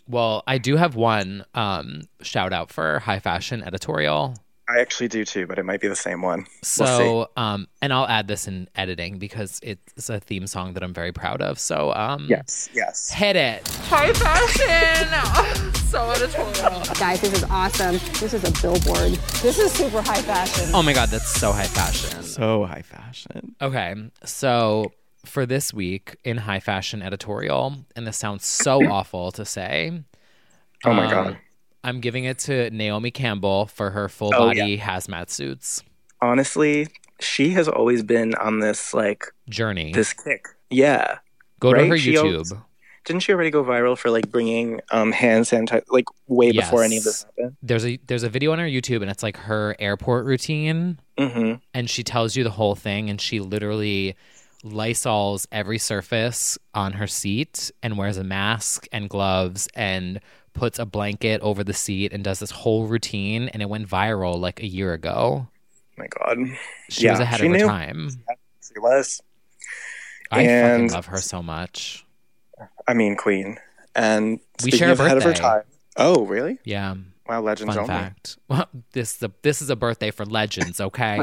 Well, I do have one shout out for High Fashion editorial. I actually do too, but it might be the same one. So, and I'll add this in editing because it's a theme song that I'm very proud of. So, yes. Hit it. High fashion. So editorial. Guys, this is awesome. This is a billboard. This is super high fashion. Oh my God, that's so high fashion. So high fashion. Okay, so for this week in High Fashion editorial, and this sounds so awful to say. Oh my God. I'm giving it to Naomi Campbell for her full body hazmat suits. Honestly, she has always been on this like journey, this kick. Yeah. Go to her YouTube. Didn't she already go viral for like bringing hand sanitizer like way before any of this happened? There's a video on her YouTube and it's like her airport routine, and she tells you the whole thing, and she literally Lysols every surface on her seat and wears a mask and gloves and puts a blanket over the seat and does this whole routine, and it went viral like a year ago. Oh my God. She was ahead of her time. She was. I fucking love her so much. I mean, queen. And we share a birthday. Ahead of her time. Oh, really? Yeah. Wow, legends Fun only. fact. Well, this is a birthday for legends, okay?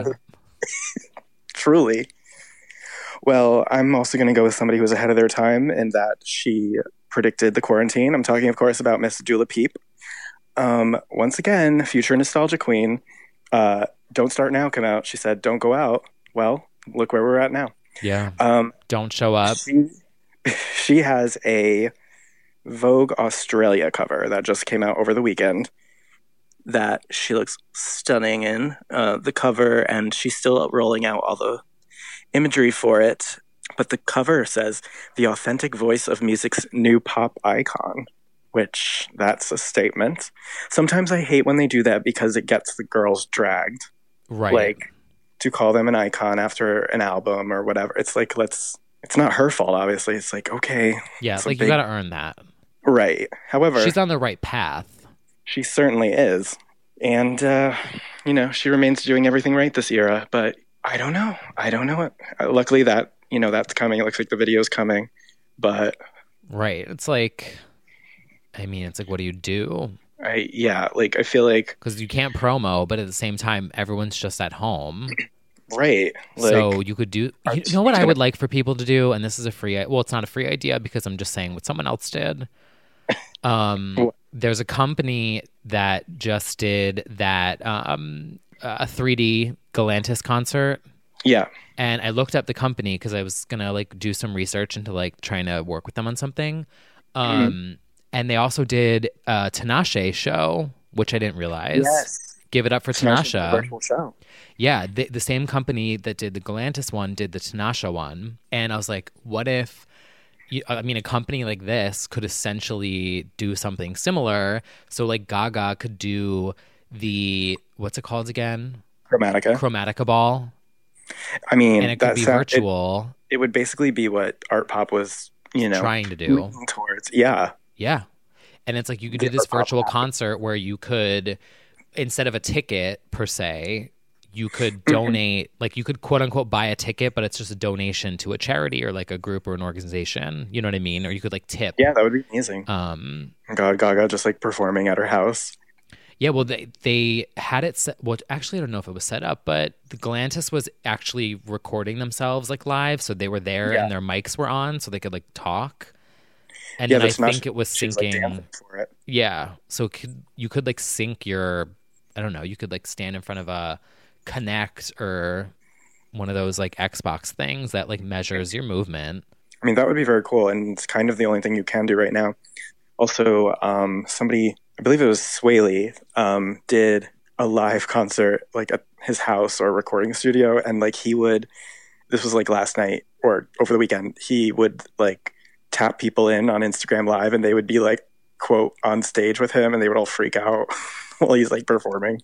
Truly. Well, I'm also going to go with somebody who was ahead of their time in that she predicted the quarantine. I'm talking, of course, about Miss Dula Peep. Once again, future nostalgia queen. Don't start now, come out. She said, don't go out. Well, look where we're at now. Yeah. Don't show up. She has a Vogue Australia cover that just came out over the weekend that she looks stunning in, the cover, and she's still rolling out all the imagery for it. But the cover says, the authentic voice of music's new pop icon, which that's a statement. Sometimes I hate when they do that because it gets the girls dragged. Right. Like, to call them an icon after an album or whatever. It's like, it's not her fault, obviously. It's like, okay. Yeah, like you got to earn that. Right. However, she's on the right path. She certainly is. And, she remains doing everything right this era, but I don't know. Luckily that's coming. It looks like the video's coming, but. Right. It's like, what do you do? I feel like. Because you can't promo, but at the same time, everyone's just at home. Right. Like, so you could do, you know what I would like for people to do? And this is it's not a free idea because I'm just saying what someone else did. There's a company that just did that, a 3D Galantis concert. Yeah. And I looked up the company because I was going to do some research into trying to work with them on something. And they also did a Tinashe show, which I didn't realize. Yes. Give it up for Tinashe. Virtual show. Yeah, the same company that did the Galantis one did the Tinashe one. And I was like, what if, a company like this could essentially do something similar. So Gaga could do the, what's it called again? Chromatica ball. And it could be virtual. It would basically be what Art Pop was, trying to do. Towards. Yeah. Yeah. And it's you could do this virtual concert where you could, instead of a ticket per se, you could donate, you could quote unquote buy a ticket, but it's just a donation to a charity or a group or an organization. You know what I mean? Or you could tip. Yeah, that would be amazing. God, Gaga just performing at her house. Yeah, well, they had it set. Well, actually, I don't know if it was set up, but the Galantis was actually recording themselves live, so they were there and their mics were on, so they could talk. And then I think it was syncing. For it. Yeah, so you could sync your. I don't know. You could stand in front of a Kinect or one of those Xbox things that measures your movement. That would be very cool, and it's kind of the only thing you can do right now. Also, somebody, I believe it was Swaley, did a live concert at his house or recording studio, and he would. This was last night or over the weekend. He would tap people in on Instagram Live, and they would be quote on stage with him, and they would all freak out while he's performing.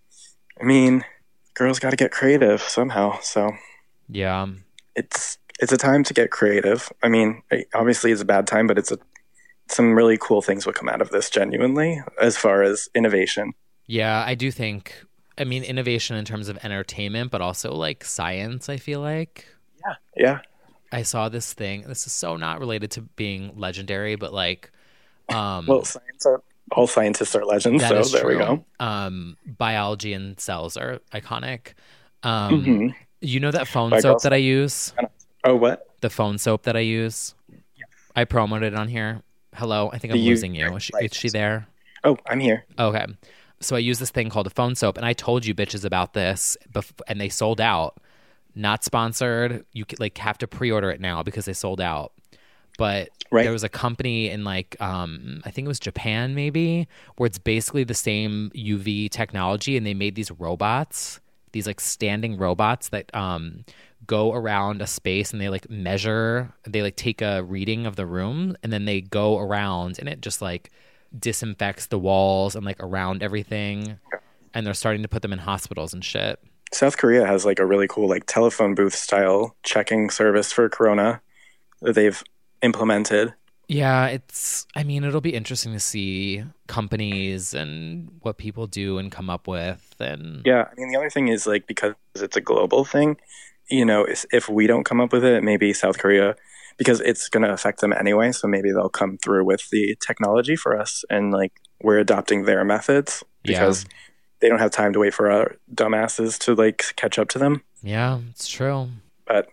Girls got to get creative somehow. So yeah, it's a time to get creative. Obviously it's a bad time, but some really cool things will come out of this genuinely as far as innovation. Yeah, I do think. Innovation in terms of entertainment, but also science. I feel like. Yeah. I saw this thing. This is so not related to being legendary, but well, science all scientists are legends, so there we go. Biology and cells are iconic. Mm-hmm. You know that phone soap that I use? Oh, what? The phone soap that I use? Yeah. I promoted it on here. Hello? I think I'm losing you. Is she there? Oh, I'm here. Okay. So I use this thing called a phone soap, and I told you bitches about this, and they sold out. Not sponsored. You could, have to pre-order it now because they sold out. But there was a company in I think it was Japan maybe, where it's basically the same UV technology, and they made these robots, these standing robots that go around a space, and they measure, they take a reading of the room, and then they go around, and it just disinfects the walls and around everything. And they're starting to put them in hospitals and shit. South Korea has a really cool telephone booth style checking service for corona that they've implemented. Yeah, it'll be interesting to see companies and what people do and come up with. And yeah, the other thing is because it's a global thing, if we don't come up with it, maybe South Korea, because it's going to affect them anyway, so maybe they'll come through with the technology for us, and we're adopting their methods because they don't have time to wait for our dumbasses to catch up to them. Yeah, it's true. But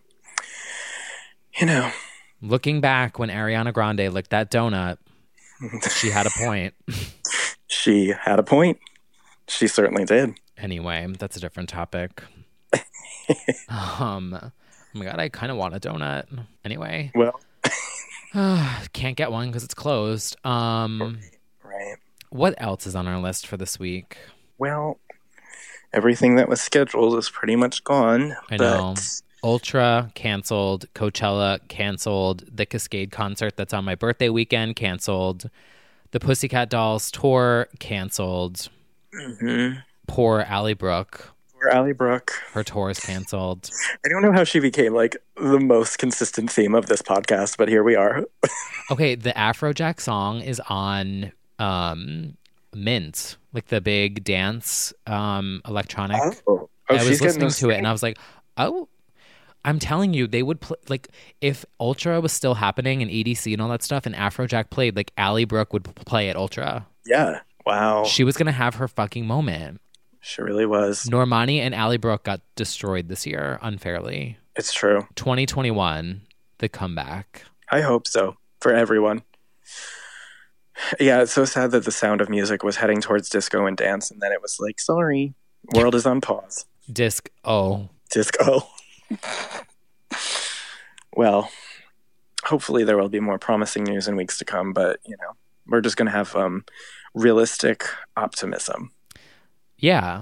looking back, when Ariana Grande licked that donut, she had a point. She had a point. She certainly did. Anyway, that's a different topic. Oh my God, I kind of want a donut. Anyway. Well. Can't get one because it's closed. Right. What else is on our list for this week? Well, everything that was scheduled is pretty much gone. I know. Ultra canceled, Coachella canceled, the Cascade concert that's on my birthday weekend canceled, the Pussycat Dolls tour canceled. Mm-hmm. Poor Ally Brooke. Poor Ally Brooke. Her tour is canceled. I don't know how she became the most consistent theme of this podcast, but here we are. Okay, the Afrojack song is on Mint, the big dance electronic. Oh, I was listening to it and I was like, oh. I'm telling you, they would play, if Ultra was still happening and EDC and all that stuff and Afrojack played, Ally Brooke would play at Ultra. Yeah. Wow. She was going to have her fucking moment. She really was. Normani and Ally Brooke got destroyed this year unfairly. It's true. 2021, the comeback. I hope so, for everyone. Yeah, it's so sad that the Sound of Music was heading towards disco and dance, and then it was sorry, world is on pause. Disco. Well, hopefully there will be more promising news in weeks to come, but, we're just going to have realistic optimism. Yeah.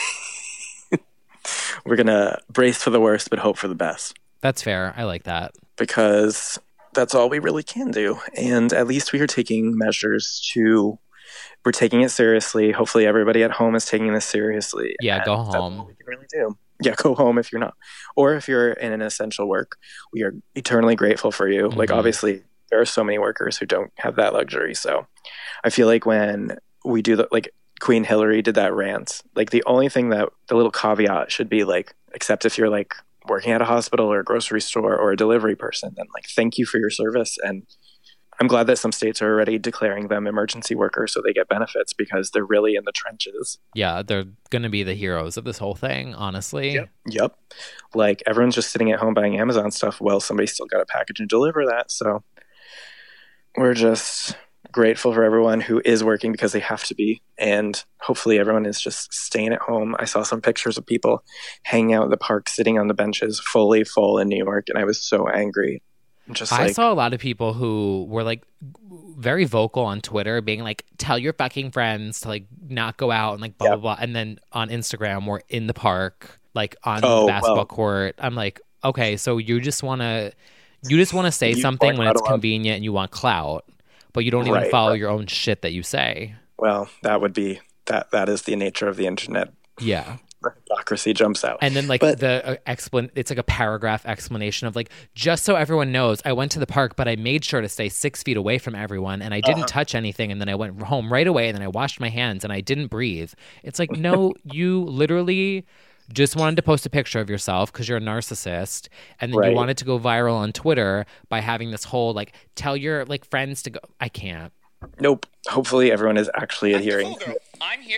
We're going to brace for the worst, but hope for the best. That's fair. I like that. Because that's all we really can do. And at least we are taking measures we're taking it seriously. Hopefully everybody at home is taking this seriously. Yeah, go home. That's what we can really do. Yeah, go home if you're not. Or if you're in an essential work, we are eternally grateful for you. Mm-hmm. Obviously, there are so many workers who don't have that luxury. So I feel when we do Queen Hillary did that rant, the only thing that the little caveat should be except if you're working at a hospital or a grocery store or a delivery person, then thank you for your service. And I'm glad that some states are already declaring them emergency workers so they get benefits because they're really in the trenches. Yeah, they're going to be the heroes of this whole thing, honestly. Yep. Everyone's just sitting at home buying Amazon stuff. Well, somebody's still got to package and deliver that. So we're just grateful for everyone who is working because they have to be. And hopefully everyone is just staying at home. I saw some pictures of people hanging out in the park, sitting on the benches, fully full in New York. And I was so angry. I saw a lot of people who were very vocal on Twitter being tell your fucking friends to not go out and blah, blah, blah. And then on Instagram, we're in the park, on the basketball court. I'm okay, so you just want to say something when it's convenient and you want clout, but you don't even follow your own shit that you say. Well, that is the nature of the internet. Yeah. Hypocrisy jumps out. And then it's a paragraph explanation of just so everyone knows, I went to the park, but I made sure to stay 6 feet away from everyone and I didn't touch anything. And then I went home right away and then I washed my hands and I didn't breathe. It's no, you literally just wanted to post a picture of yourself because you're a narcissist. And then you wanted to go viral on Twitter by having this whole tell your friends to go. I can't. Nope. Hopefully everyone is actually adhering. Girl. I'm here.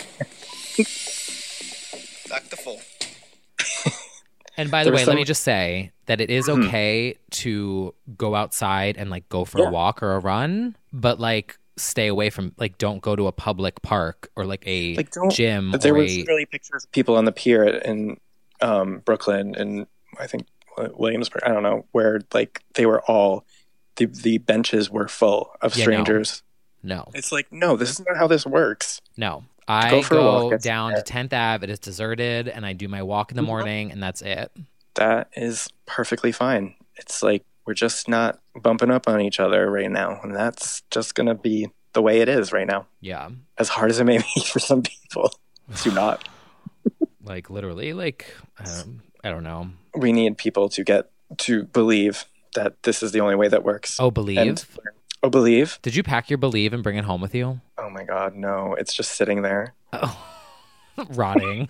Act the fool. And by the way, let me just say that it is okay to go outside and like go for a walk or a run, but like stay away from, like, don't go to a public park or like a gym. There was really pictures of people on the pier in Brooklyn and I think Williamsburg, I don't know, where like they were all, the benches were full of strangers. No. It's like, no, this is not how this works. No. I go down to 10th Ave. It is deserted, and I do my walk in the morning, and that's it. That is perfectly fine. It's like we're just not bumping up on each other right now, and that's just going to be the way it is right now. Yeah. As hard as it may be for some people to not. Like, literally, like, I don't know. We need people to get to believe that this is the only way that works. Oh, believe? Believe. Did you pack your Believe and bring it home with you? Oh my God, no. It's just sitting there. Oh. Rotting.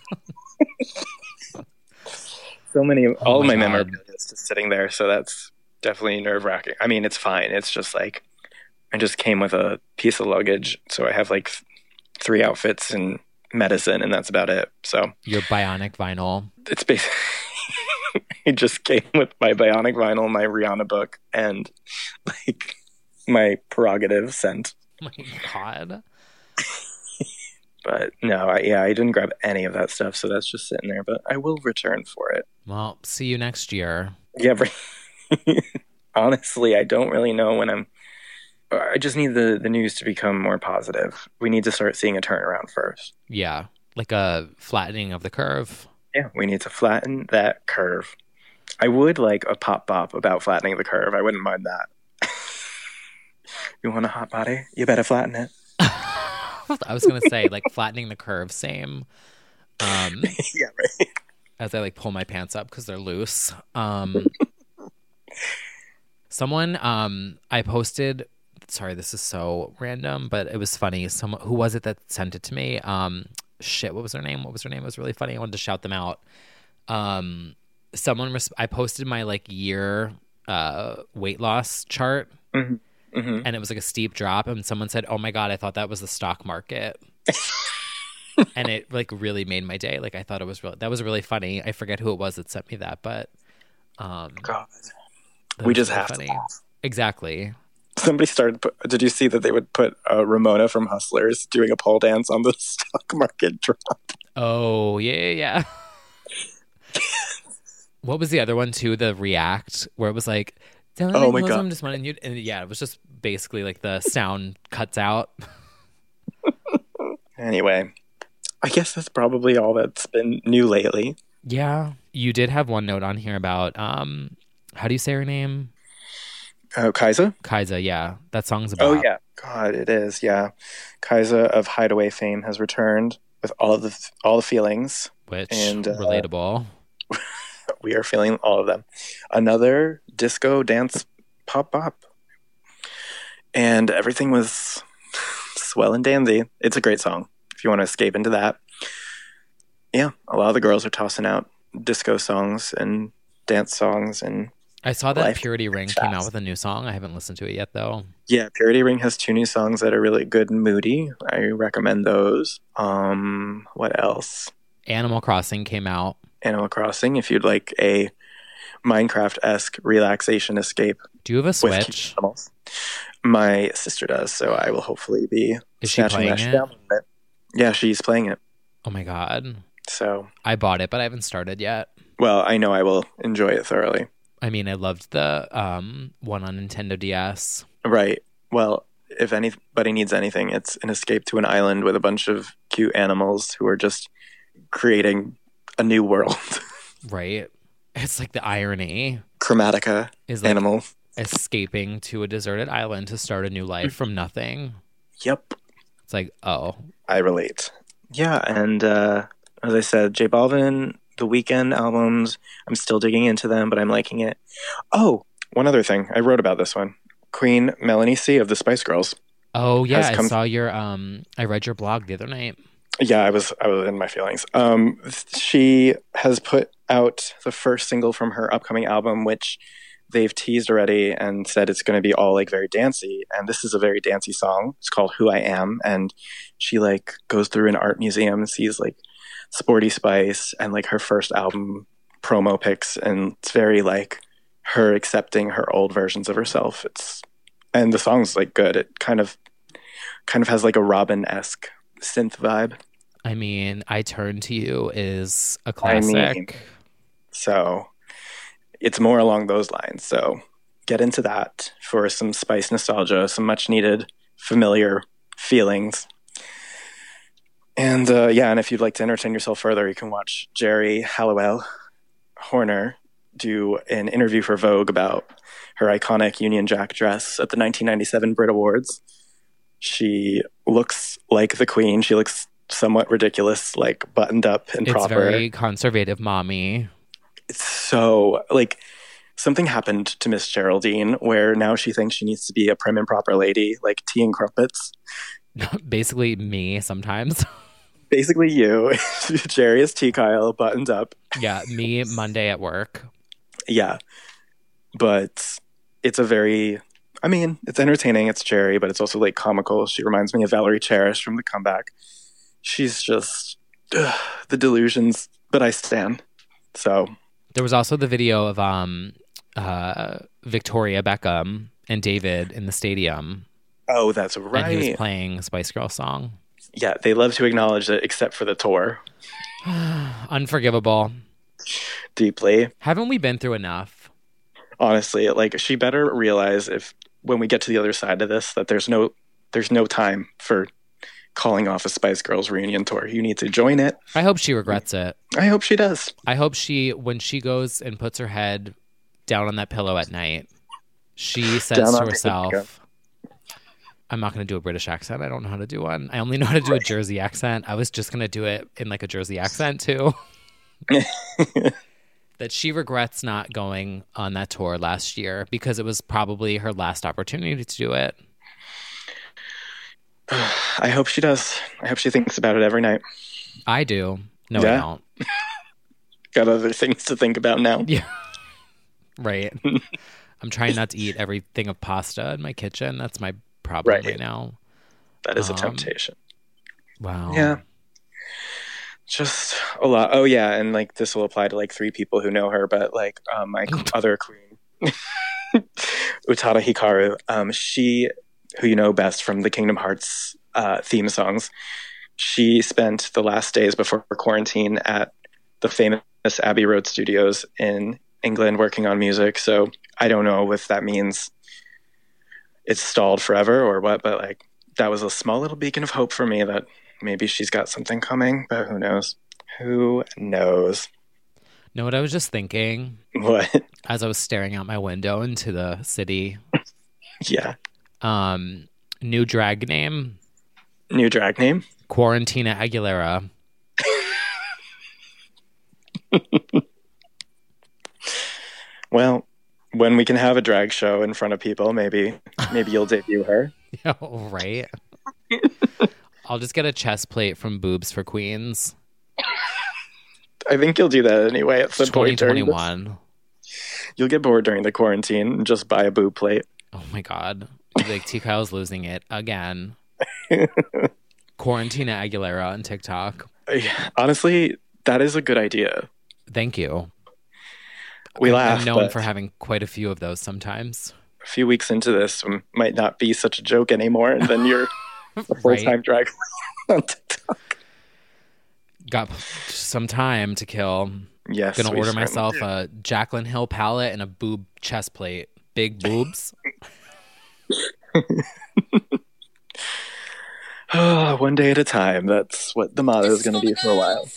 All of my memorabilia is just sitting there, so that's definitely nerve-wracking. I mean, it's fine. It's just like, I just came with a piece of luggage, so I have like 3 outfits and medicine, and that's about it. So your bionic vinyl. It's basically... I just came with my bionic vinyl, my Rihanna book, and like... my prerogative scent. Oh my God. But no, I didn't grab any of that stuff, so that's just sitting there. But I will return for it. Well, see you next year. Yeah, honestly, I don't really know when I just need the news to become more positive. We need to start seeing a turnaround first. Yeah, like a flattening of the curve. Yeah, we need to flatten that curve. I would like a pop bop about flattening the curve. I wouldn't mind that. You want a hot body? You better flatten it. I was going to say, like, flattening the curve, same. Yeah, right. As I, like, pull my pants up because they're loose. Someone, I posted, sorry, this is so random, but it was funny. Who was it that sent it to me? What was her name? It was really funny. I wanted to shout them out. I posted my, like, year weight loss chart. Mm-hmm. Mm-hmm. And it was like a steep drop, and someone said, "Oh my God, I thought that was the stock market." And it like really made my day. Like I thought that was really funny. I forget who it was that sent me that, but God, we just have funny. To. Exactly. Somebody started. Did you see that they would put Ramona from Hustlers doing a pole dance on the stock market drop? Oh yeah. What was the other one too? The React, where it was like. Oh my God! I'm just wanting you, and yeah, it was just basically like the sound cuts out. Anyway, I guess that's probably all that's been new lately. Yeah, you did have one note on here about how do you say her name? Kaisa. Kaisa, yeah, that song's about. Oh yeah, God, it is. Yeah, Kaisa of Hideaway fame has returned with all the feelings, which relatable. We are feeling all of them. Another disco dance pop bop. And everything was swell and dandy. It's a great song if you want to escape into that. Yeah, a lot of the girls are tossing out disco songs and dance songs. And I saw that Purity Ring came out with a new song. I haven't listened to it yet, though. Yeah, Purity Ring has 2 new songs that are really good and moody. I recommend those. What else? Animal Crossing came out. Animal Crossing, if you'd like a Minecraft-esque relaxation escape. Do you have a Switch? My sister does, so I will hopefully be snatching that down a bit. Yeah, she's playing it. Oh my God. So I bought it, but I haven't started yet. Well, I know I will enjoy it thoroughly. I mean, I loved the one on Nintendo DS. Right. Well, if anybody needs anything, it's an escape to an island with a bunch of cute animals who are just creating a new world. Right. It's like the irony. Chromatica is like animal escaping to a deserted island to start a new life from nothing. Yep. It's like, oh. I relate. Yeah, and as I said, J Balvin, The Weeknd albums, I'm still digging into them, but I'm liking it. Oh, one other thing. I wrote about this one. Queen Melanie C of the Spice Girls. Oh, yeah. I saw your, I read your blog the other night. Yeah, I was in my feelings. She has put out the first single from her upcoming album, which they've teased already and said it's going to be all like very dancey. And this is a very dancey song. It's called Who I Am. And she like goes through an art museum and sees like Sporty Spice and like her first album promo pics. And it's very like her accepting her old versions of herself. And the song's like good. It kind of has like a Robin-esque synth vibe. I mean, I Turn to You is a classic. So it's more along those lines. So get into that for some Spice nostalgia, some much needed familiar feelings. And and if you'd like to entertain yourself further, you can watch Jerry Halliwell Horner do an interview for Vogue about her iconic Union Jack dress at the 1997 Brit Awards. She looks like the queen. She looks somewhat ridiculous, like buttoned up and proper. It's very conservative mommy. It's so like something happened to Miss Geraldine where now she thinks she needs to be a prim and proper lady, like tea and crumpets. Basically me sometimes. Basically you. Jerry is tea Kyle, buttoned up. Yeah, me Monday at work. Yeah. But it's it's entertaining. It's Jerry, but it's also like comical. She reminds me of Valerie Cherish from The Comeback. She's just the delusions, but I stan. So there was also the video of Victoria Beckham and David in the stadium. Oh, that's right. And he was playing a Spice Girl song. Yeah, they love to acknowledge it, except for the tour. Unforgivable. Deeply. Haven't we been through enough? Honestly, like she better realize when we get to the other side of this that there's no time for calling off a Spice Girls reunion tour. You need to join it. I hope she regrets it. I hope she does. I hope when she goes and puts her head down on that pillow at night, she says to herself, I'm not going to do a British accent. I don't know how to do one. I only know how to do a Jersey accent. I was just going to do it in like a Jersey accent too. That she regrets not going on that tour last year because it was probably her last opportunity to do it. I hope she does. I hope she thinks about it every night. I do. No, I don't. Got other things to think about now. Yeah. Right. I'm trying not to eat everything of pasta in my kitchen. That's my problem right now. That is a temptation. Wow. Yeah. Just a lot. Oh, yeah. And like this will apply to like 3 people who know her, but like my other queen, Utada Hikaru, she, who you know best from the Kingdom Hearts theme songs, she spent the last days before quarantine at the famous Abbey Road Studios in England working on music. So I don't know if that means it's stalled forever or what, but like that was a small little beacon of hope for me that maybe she's got something coming, but who knows? Who knows? Know what I was just thinking? What? As I was staring out my window into the city. Yeah. New drag name? New drag name? Quarantina Aguilera. Well, when we can have a drag show in front of people, maybe you'll debut her. Oh, right. I'll just get a chest plate from Boobs for Queens. I think you'll do that anyway at some point. 2021. You'll get bored during the quarantine and just buy a boob plate. Oh my God. Like T. Kyle's losing it again. Quarantina Aguilera on TikTok. Honestly, that is a good idea. Thank you. We laugh. I'm known for having quite a few of those sometimes. A few weeks into this might not be such a joke anymore, and then you're a full-time drag on TikTok. Got some time to kill. Yes. Gonna order myself a Jaclyn Hill palette and a boob chest plate. Big boobs. One day at a time. That's what the motto is going to be for a while.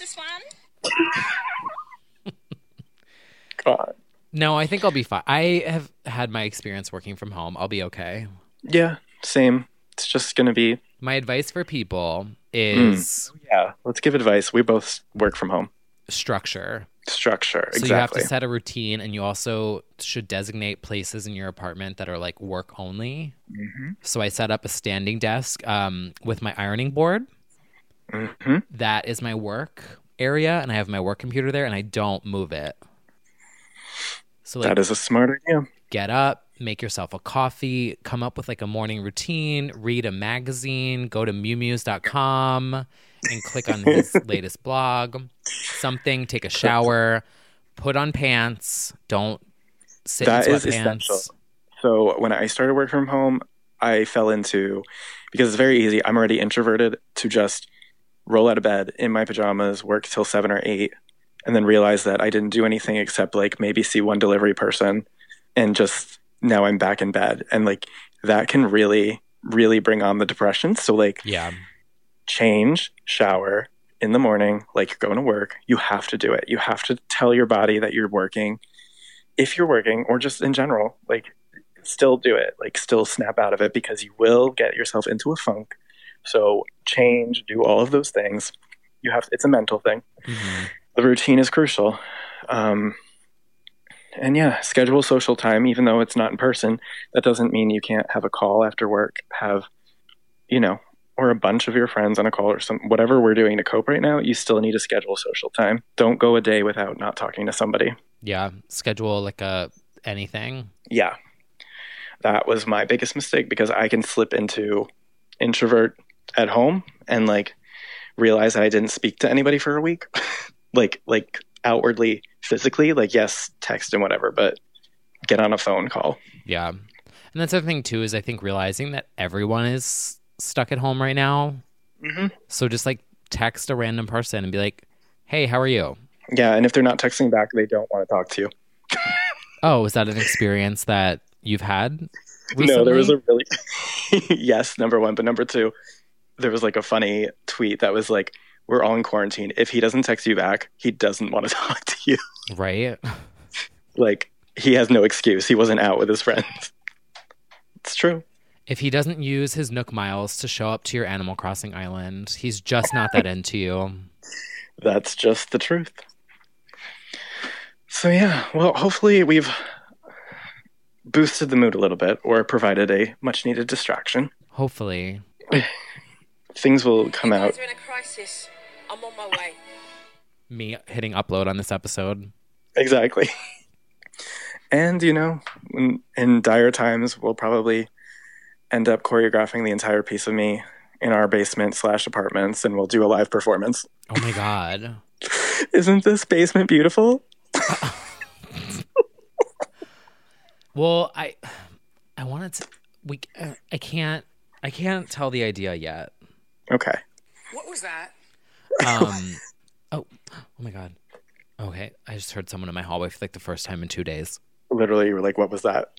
God. No, I think I'll be fine. I have had my experience working from home. I'll be okay. Yeah, same. It's just going to be... My advice for people is... Yeah, let's give advice. We both work from home. Structure, exactly. So you have to set a routine, and you also should designate places in your apartment that are like work only. Mm-hmm. So I set up a standing desk with my ironing board. Mm-hmm. That is my work area, and I have my work computer there, and I don't move it. So like, that is a smart idea. get up, make yourself a coffee, come up with like a morning routine, read a magazine, go to mewmews.com and click on his latest blog, something, take a shower, put on pants, don't sit That in is sweatpants. essential. So when I started work from home, I fell into, because it's very easy, I'm already introverted, to just roll out of bed in my pajamas, work till 7 or 8, and then realize that I didn't do anything except like maybe see one delivery person, and just now I'm back in bed. And like that can really, really bring on the depression. So like, Yeah. change, shower in the morning, like you're going to work. You have to do it. You have to tell your body that you're working. If you're working, or just in general, like still do it, like still snap out of it, because you will get yourself into a funk. So change, do all of those things. You have, it's a mental thing. Mm-hmm. The routine is crucial. And yeah, schedule social time, even though it's not in person. That doesn't mean you can't have a call after work, have, you know, or a bunch of your friends on a call or something. Whatever we're doing to cope right now, you still need to schedule social time. Don't go a day without not talking to somebody. Yeah. Schedule like anything. Yeah. That was my biggest mistake, because I can slip into introvert at home and like realize that I didn't speak to anybody for a week. like outwardly, physically, like yes, text and whatever, but get on a phone call. Yeah. And that's the other thing too, is I think realizing that everyone is stuck at home right now. Mm-hmm. So just like text a random person and be like, hey, how are you? Yeah. And if they're not texting back, they don't want to talk to you. Oh, is that an experience that you've had recently? No, there was a really, yes, number one. But number two, there was like a funny tweet that was like, we're all in quarantine. If he doesn't text you back, he doesn't want to talk to you. Right. Like, he has no excuse. He wasn't out with his friends. It's true. If he doesn't use his Nook miles to show up to your Animal Crossing island, he's just not that into you. That's just the truth. So yeah, well, hopefully we've boosted the mood a little bit, or provided a much needed distraction. Hopefully. Things will come out. We're in a crisis. I'm on my way. Me hitting upload on this episode. Exactly. And, you know, in dire times, we'll probably end up choreographing the entire piece of me in our basement / apartments, and we'll do a live performance. Oh my God. Isn't this basement beautiful? Well, I wanted to, I can't tell the idea yet. Okay. What was that? Oh my God. Okay. I just heard someone in my hallway for like the first time in 2 days. Literally, you were like, what was that?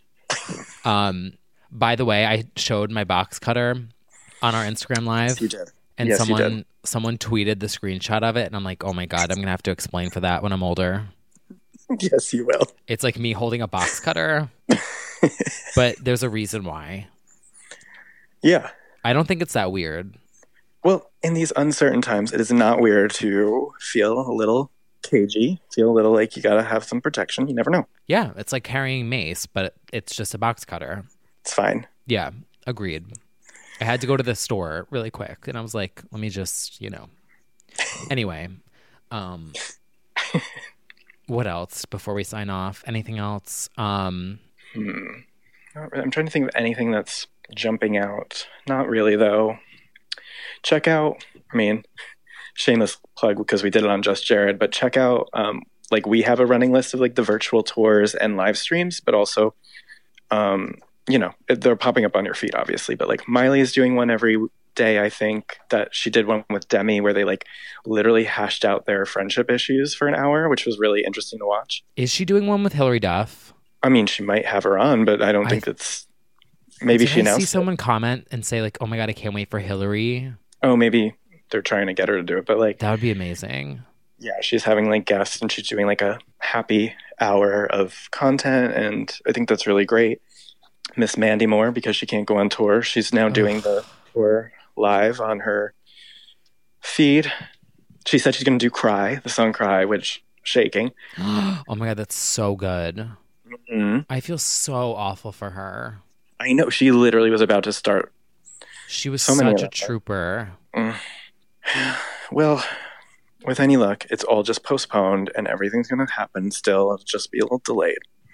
By the way, I showed my box cutter on our Instagram Live. Yes, you did. And Yes, you did. someone tweeted the screenshot of it, and I'm like, oh my God, I'm going to have to explain for that when I'm older. Yes, you will. It's like me holding a box cutter, but there's a reason why. Yeah. I don't think it's that weird. Well, in these uncertain times, it is not weird to feel a little cagey, feel a little like you got to have some protection. You never know. Yeah, it's like carrying mace, but it's just a box cutter. It's fine. Yeah, agreed. I had to go to the store really quick, and I was like, let me just, Anyway, what else before we sign off? Anything else? I'm trying to think of anything that's jumping out. Not really, though. Check out, shameless plug because we did it on Just Jared, but check out, we have a running list of like the virtual tours and live streams, but also, they're popping up on your feed, obviously, but like Miley is doing one every day. I think that she did one with Demi where they like literally hashed out their friendship issues for an hour, which was really interesting to watch. Is she doing one with Hillary Duff? She might have her on, but I don't think that's, maybe she announced I see someone comment and say like, oh my God, I can't wait for Hillary. Oh, maybe they're trying to get her to do it, but like that would be amazing. Yeah, she's having like guests and she's doing like a happy hour of content, and I think that's really great. Miss Mandy Moore, because she can't go on tour, she's now doing the tour live on her feed. She said she's going to do Cry, the song Cry, which shaking. Oh my God, that's so good. Mm-hmm. I feel so awful for her. I know, she literally was about to start. She was such a trooper. Well, with any luck, it's all just postponed and everything's going to happen still. It'll just be a little delayed.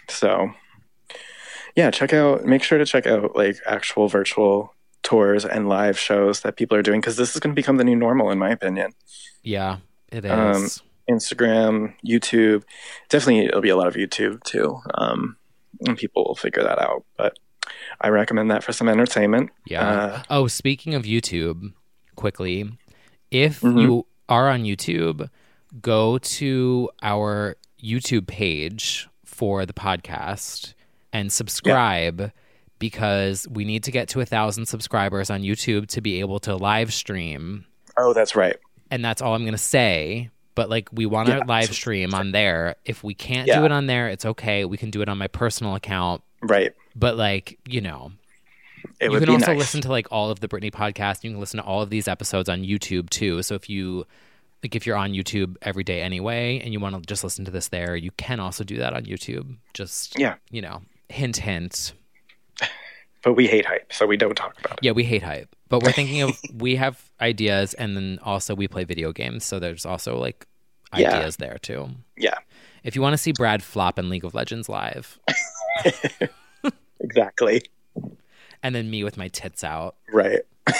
So yeah, make sure to check out like actual virtual tours and live shows that people are doing, because this is going to become the new normal, in my opinion. Yeah, it is. Instagram, YouTube, definitely it'll be a lot of YouTube too, and people will figure that out. But I recommend that for some entertainment. Yeah. Speaking of YouTube, quickly, if you are on YouTube, go to our YouTube page for the podcast and subscribe, because we need to get to 1,000 subscribers on YouTube to be able to live stream. Oh, that's right. And that's all I'm going to say. But like, we want to live stream on there. If we can't do it on there, it's okay. We can do it on my personal account. Right. But like, you know, you can also listen to like all of the Britney podcasts. You can listen to all of these episodes on YouTube too. So if you're on YouTube every day anyway, and you want to just listen to this there, you can also do that on YouTube. Just, you know, hint, hint. But we hate hype, so we don't talk about it. Yeah, we hate hype. But we're thinking of, we have ideas, and then also we play video games, so there's also like ideas there too. Yeah. If you want to see Brad flop in League of Legends live. Exactly. And then me with my tits out. Right.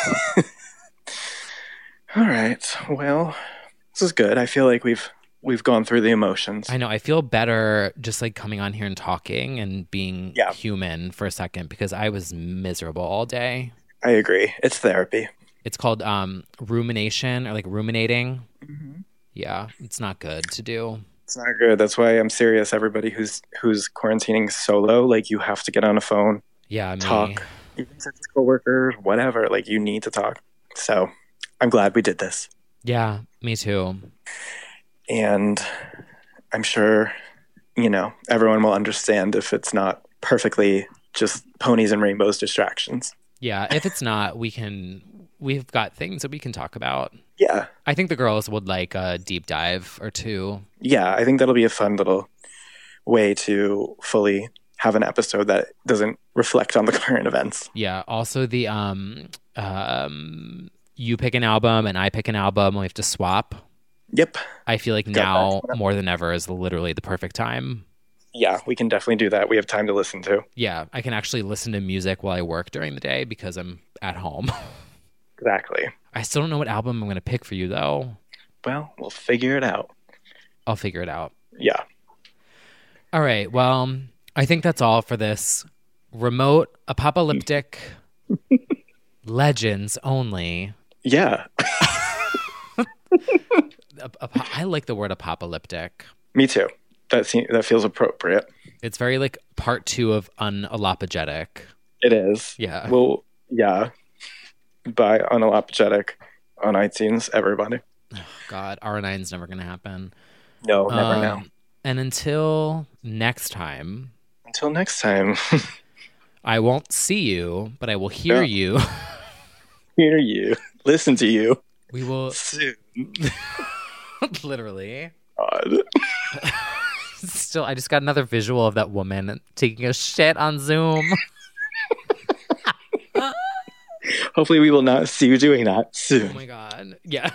All right. Well, this is good. I feel like we've gone through the emotions. I know. I feel better just like coming on here and talking and being human for a second, because I was miserable all day. I agree. It's therapy. It's called rumination, or like ruminating. Mm-hmm. Yeah, it's not good to do. It's not good. That's why I'm serious. Everybody who's quarantining solo, like, you have to get on a phone. Yeah, talk. Even if it's coworkers, whatever. Like, you need to talk. So I'm glad we did this. Yeah, me too. And I'm sure, you know, everyone will understand if it's not perfectly just ponies and rainbows distractions. Yeah, if it's not, we've got things that we can talk about. Yeah. I think the girls would like a deep dive or two. Yeah, I think that'll be a fun little way to fully have an episode that doesn't reflect on the current events. Yeah, also the you pick an album and I pick an album, we have to swap. Yep. I feel like now more than ever is literally the perfect time. Yeah, we can definitely do that. We have time to listen to. Yeah, I can actually listen to music while I work during the day because I'm at home. Exactly. I still don't know what album I'm going to pick for you, though. Well, we'll figure it out. I'll figure it out. Yeah. All right. Well, I think that's all for this remote apocalyptic legends only. Yeah. I like the word apocalyptic. Me too. That feels appropriate. It's very like part 2 of unapologetic. It is. Yeah. Well, yeah. Buy unapologetic on iTunes, everybody. Oh, God, R9's never going to happen. No, never now. And until next time. Until next time. I won't see you, but I will hear you. Hear you. Listen to you. We will soon. Literally. God. Still, I just got another visual of that woman taking a shit on Zoom. Hopefully we will not see you doing that soon. Oh my God. Yeah.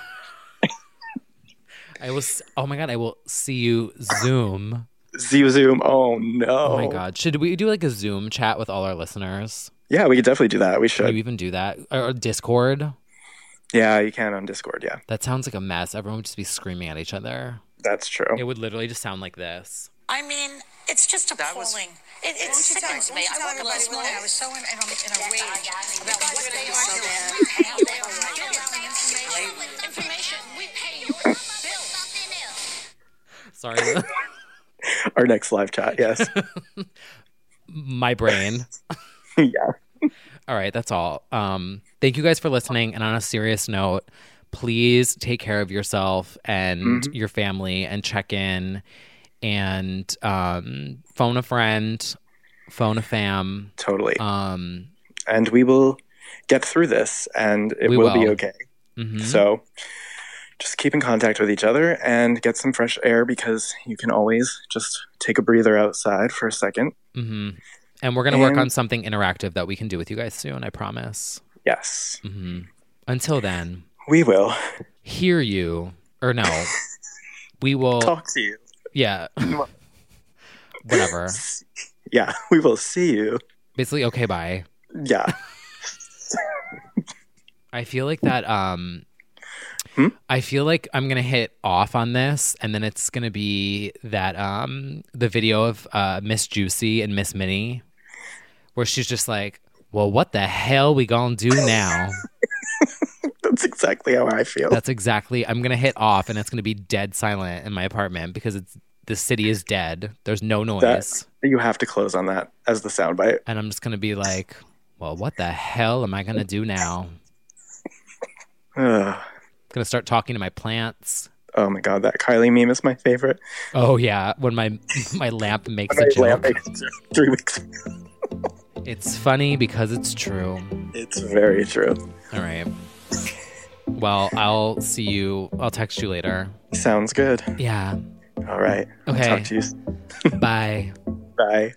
I will see you Zoom. See you Zoom. Oh no. Oh my God. Should we do like a Zoom chat with all our listeners? Yeah, we could definitely do that. We should. Can you even do that? Or Discord? Yeah, you can on Discord, yeah. That sounds like a mess. Everyone would just be screaming at each other. That's true. It would literally just sound like this. I mean, it's just appalling. It sickens me. I woke up this morning. I was so in a rage about what they are doing. We pay your information. We pay your bill. Sorry. Our next live chat, yes. My brain. Yeah. All right, that's all. Thank you guys for listening. And on a serious note, please take care of yourself and your family and check in and phone a friend, phone a fam. Totally. And we will get through this and it will be okay. Mm-hmm. So just keep in contact with each other and get some fresh air, because you can always just take a breather outside for a second. Mm-hmm. And we're going to work on something interactive that we can do with you guys soon, I promise. Yes. Mm-hmm. Until then. We will. Hear you. Or no. We will. Talk to you. Yeah. Whatever. Yeah, we will see you. Basically, okay, bye. Yeah. I feel like that. I feel like I'm gonna hit off on this, and then it's gonna be that the video of Miss Juicy and Miss Minnie, where she's just like, "Well, what the hell we gonna do now?" That's exactly how I feel. That's exactly. I'm gonna hit off, and it's gonna be dead silent in my apartment because the city is dead. There's no noise. You have to close on that as the soundbite. And I'm just gonna be like, "Well, what the hell am I gonna do now?" Gonna start talking to my plants. Oh my god, that Kylie meme is my favorite. Oh yeah, when my lamp makes a joke. 3 weeks. It's funny because it's true. It's very true. All right. Well, I'll text you later. Sounds good. Yeah. All right. Okay. I'll talk to you soon. Bye. Bye.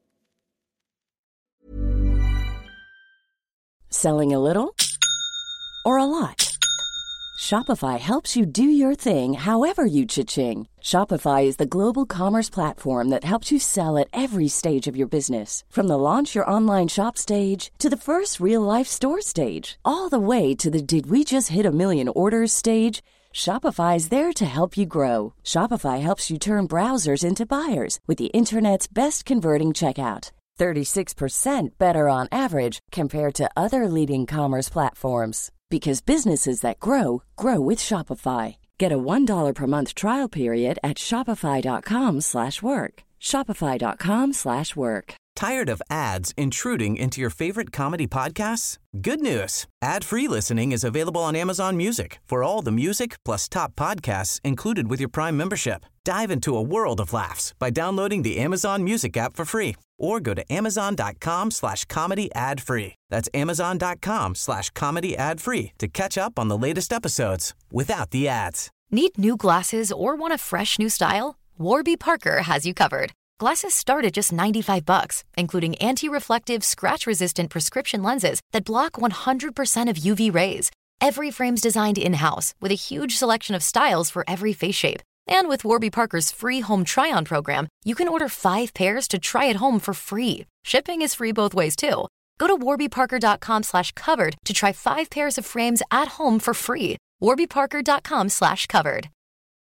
Selling a little or a lot? Shopify helps you do your thing however you cha-ching. Shopify is the global commerce platform that helps you sell at every stage of your business. From the launch your online shop stage to the first real-life store stage, all the way to the did we just hit a million orders stage. Shopify is there to help you grow. Shopify helps you turn browsers into buyers with the internet's best converting checkout. 36% better on average compared to other leading commerce platforms. Because businesses that grow, grow with Shopify. Get a $1 per month trial period at shopify.com/work. Shopify.com/work. Tired of ads intruding into your favorite comedy podcasts? Good news. Ad-free listening is available on Amazon Music for all the music plus top podcasts included with your Prime membership. Dive into a world of laughs by downloading the Amazon Music app for free or go to amazon.com/comedy ad-free. That's amazon.com/comedy ad-free to catch up on the latest episodes without the ads. Need new glasses or want a fresh new style? Warby Parker has you covered. Glasses start at just $95, including anti-reflective, scratch-resistant prescription lenses that block 100% of UV rays. Every frame's designed in-house with a huge selection of styles for every face shape. And with Warby Parker's free home try-on program, you can order 5 pairs to try at home for free. Shipping is free both ways, too. Go to warbyparker.com/covered to try 5 pairs of frames at home for free. warbyparker.com/covered.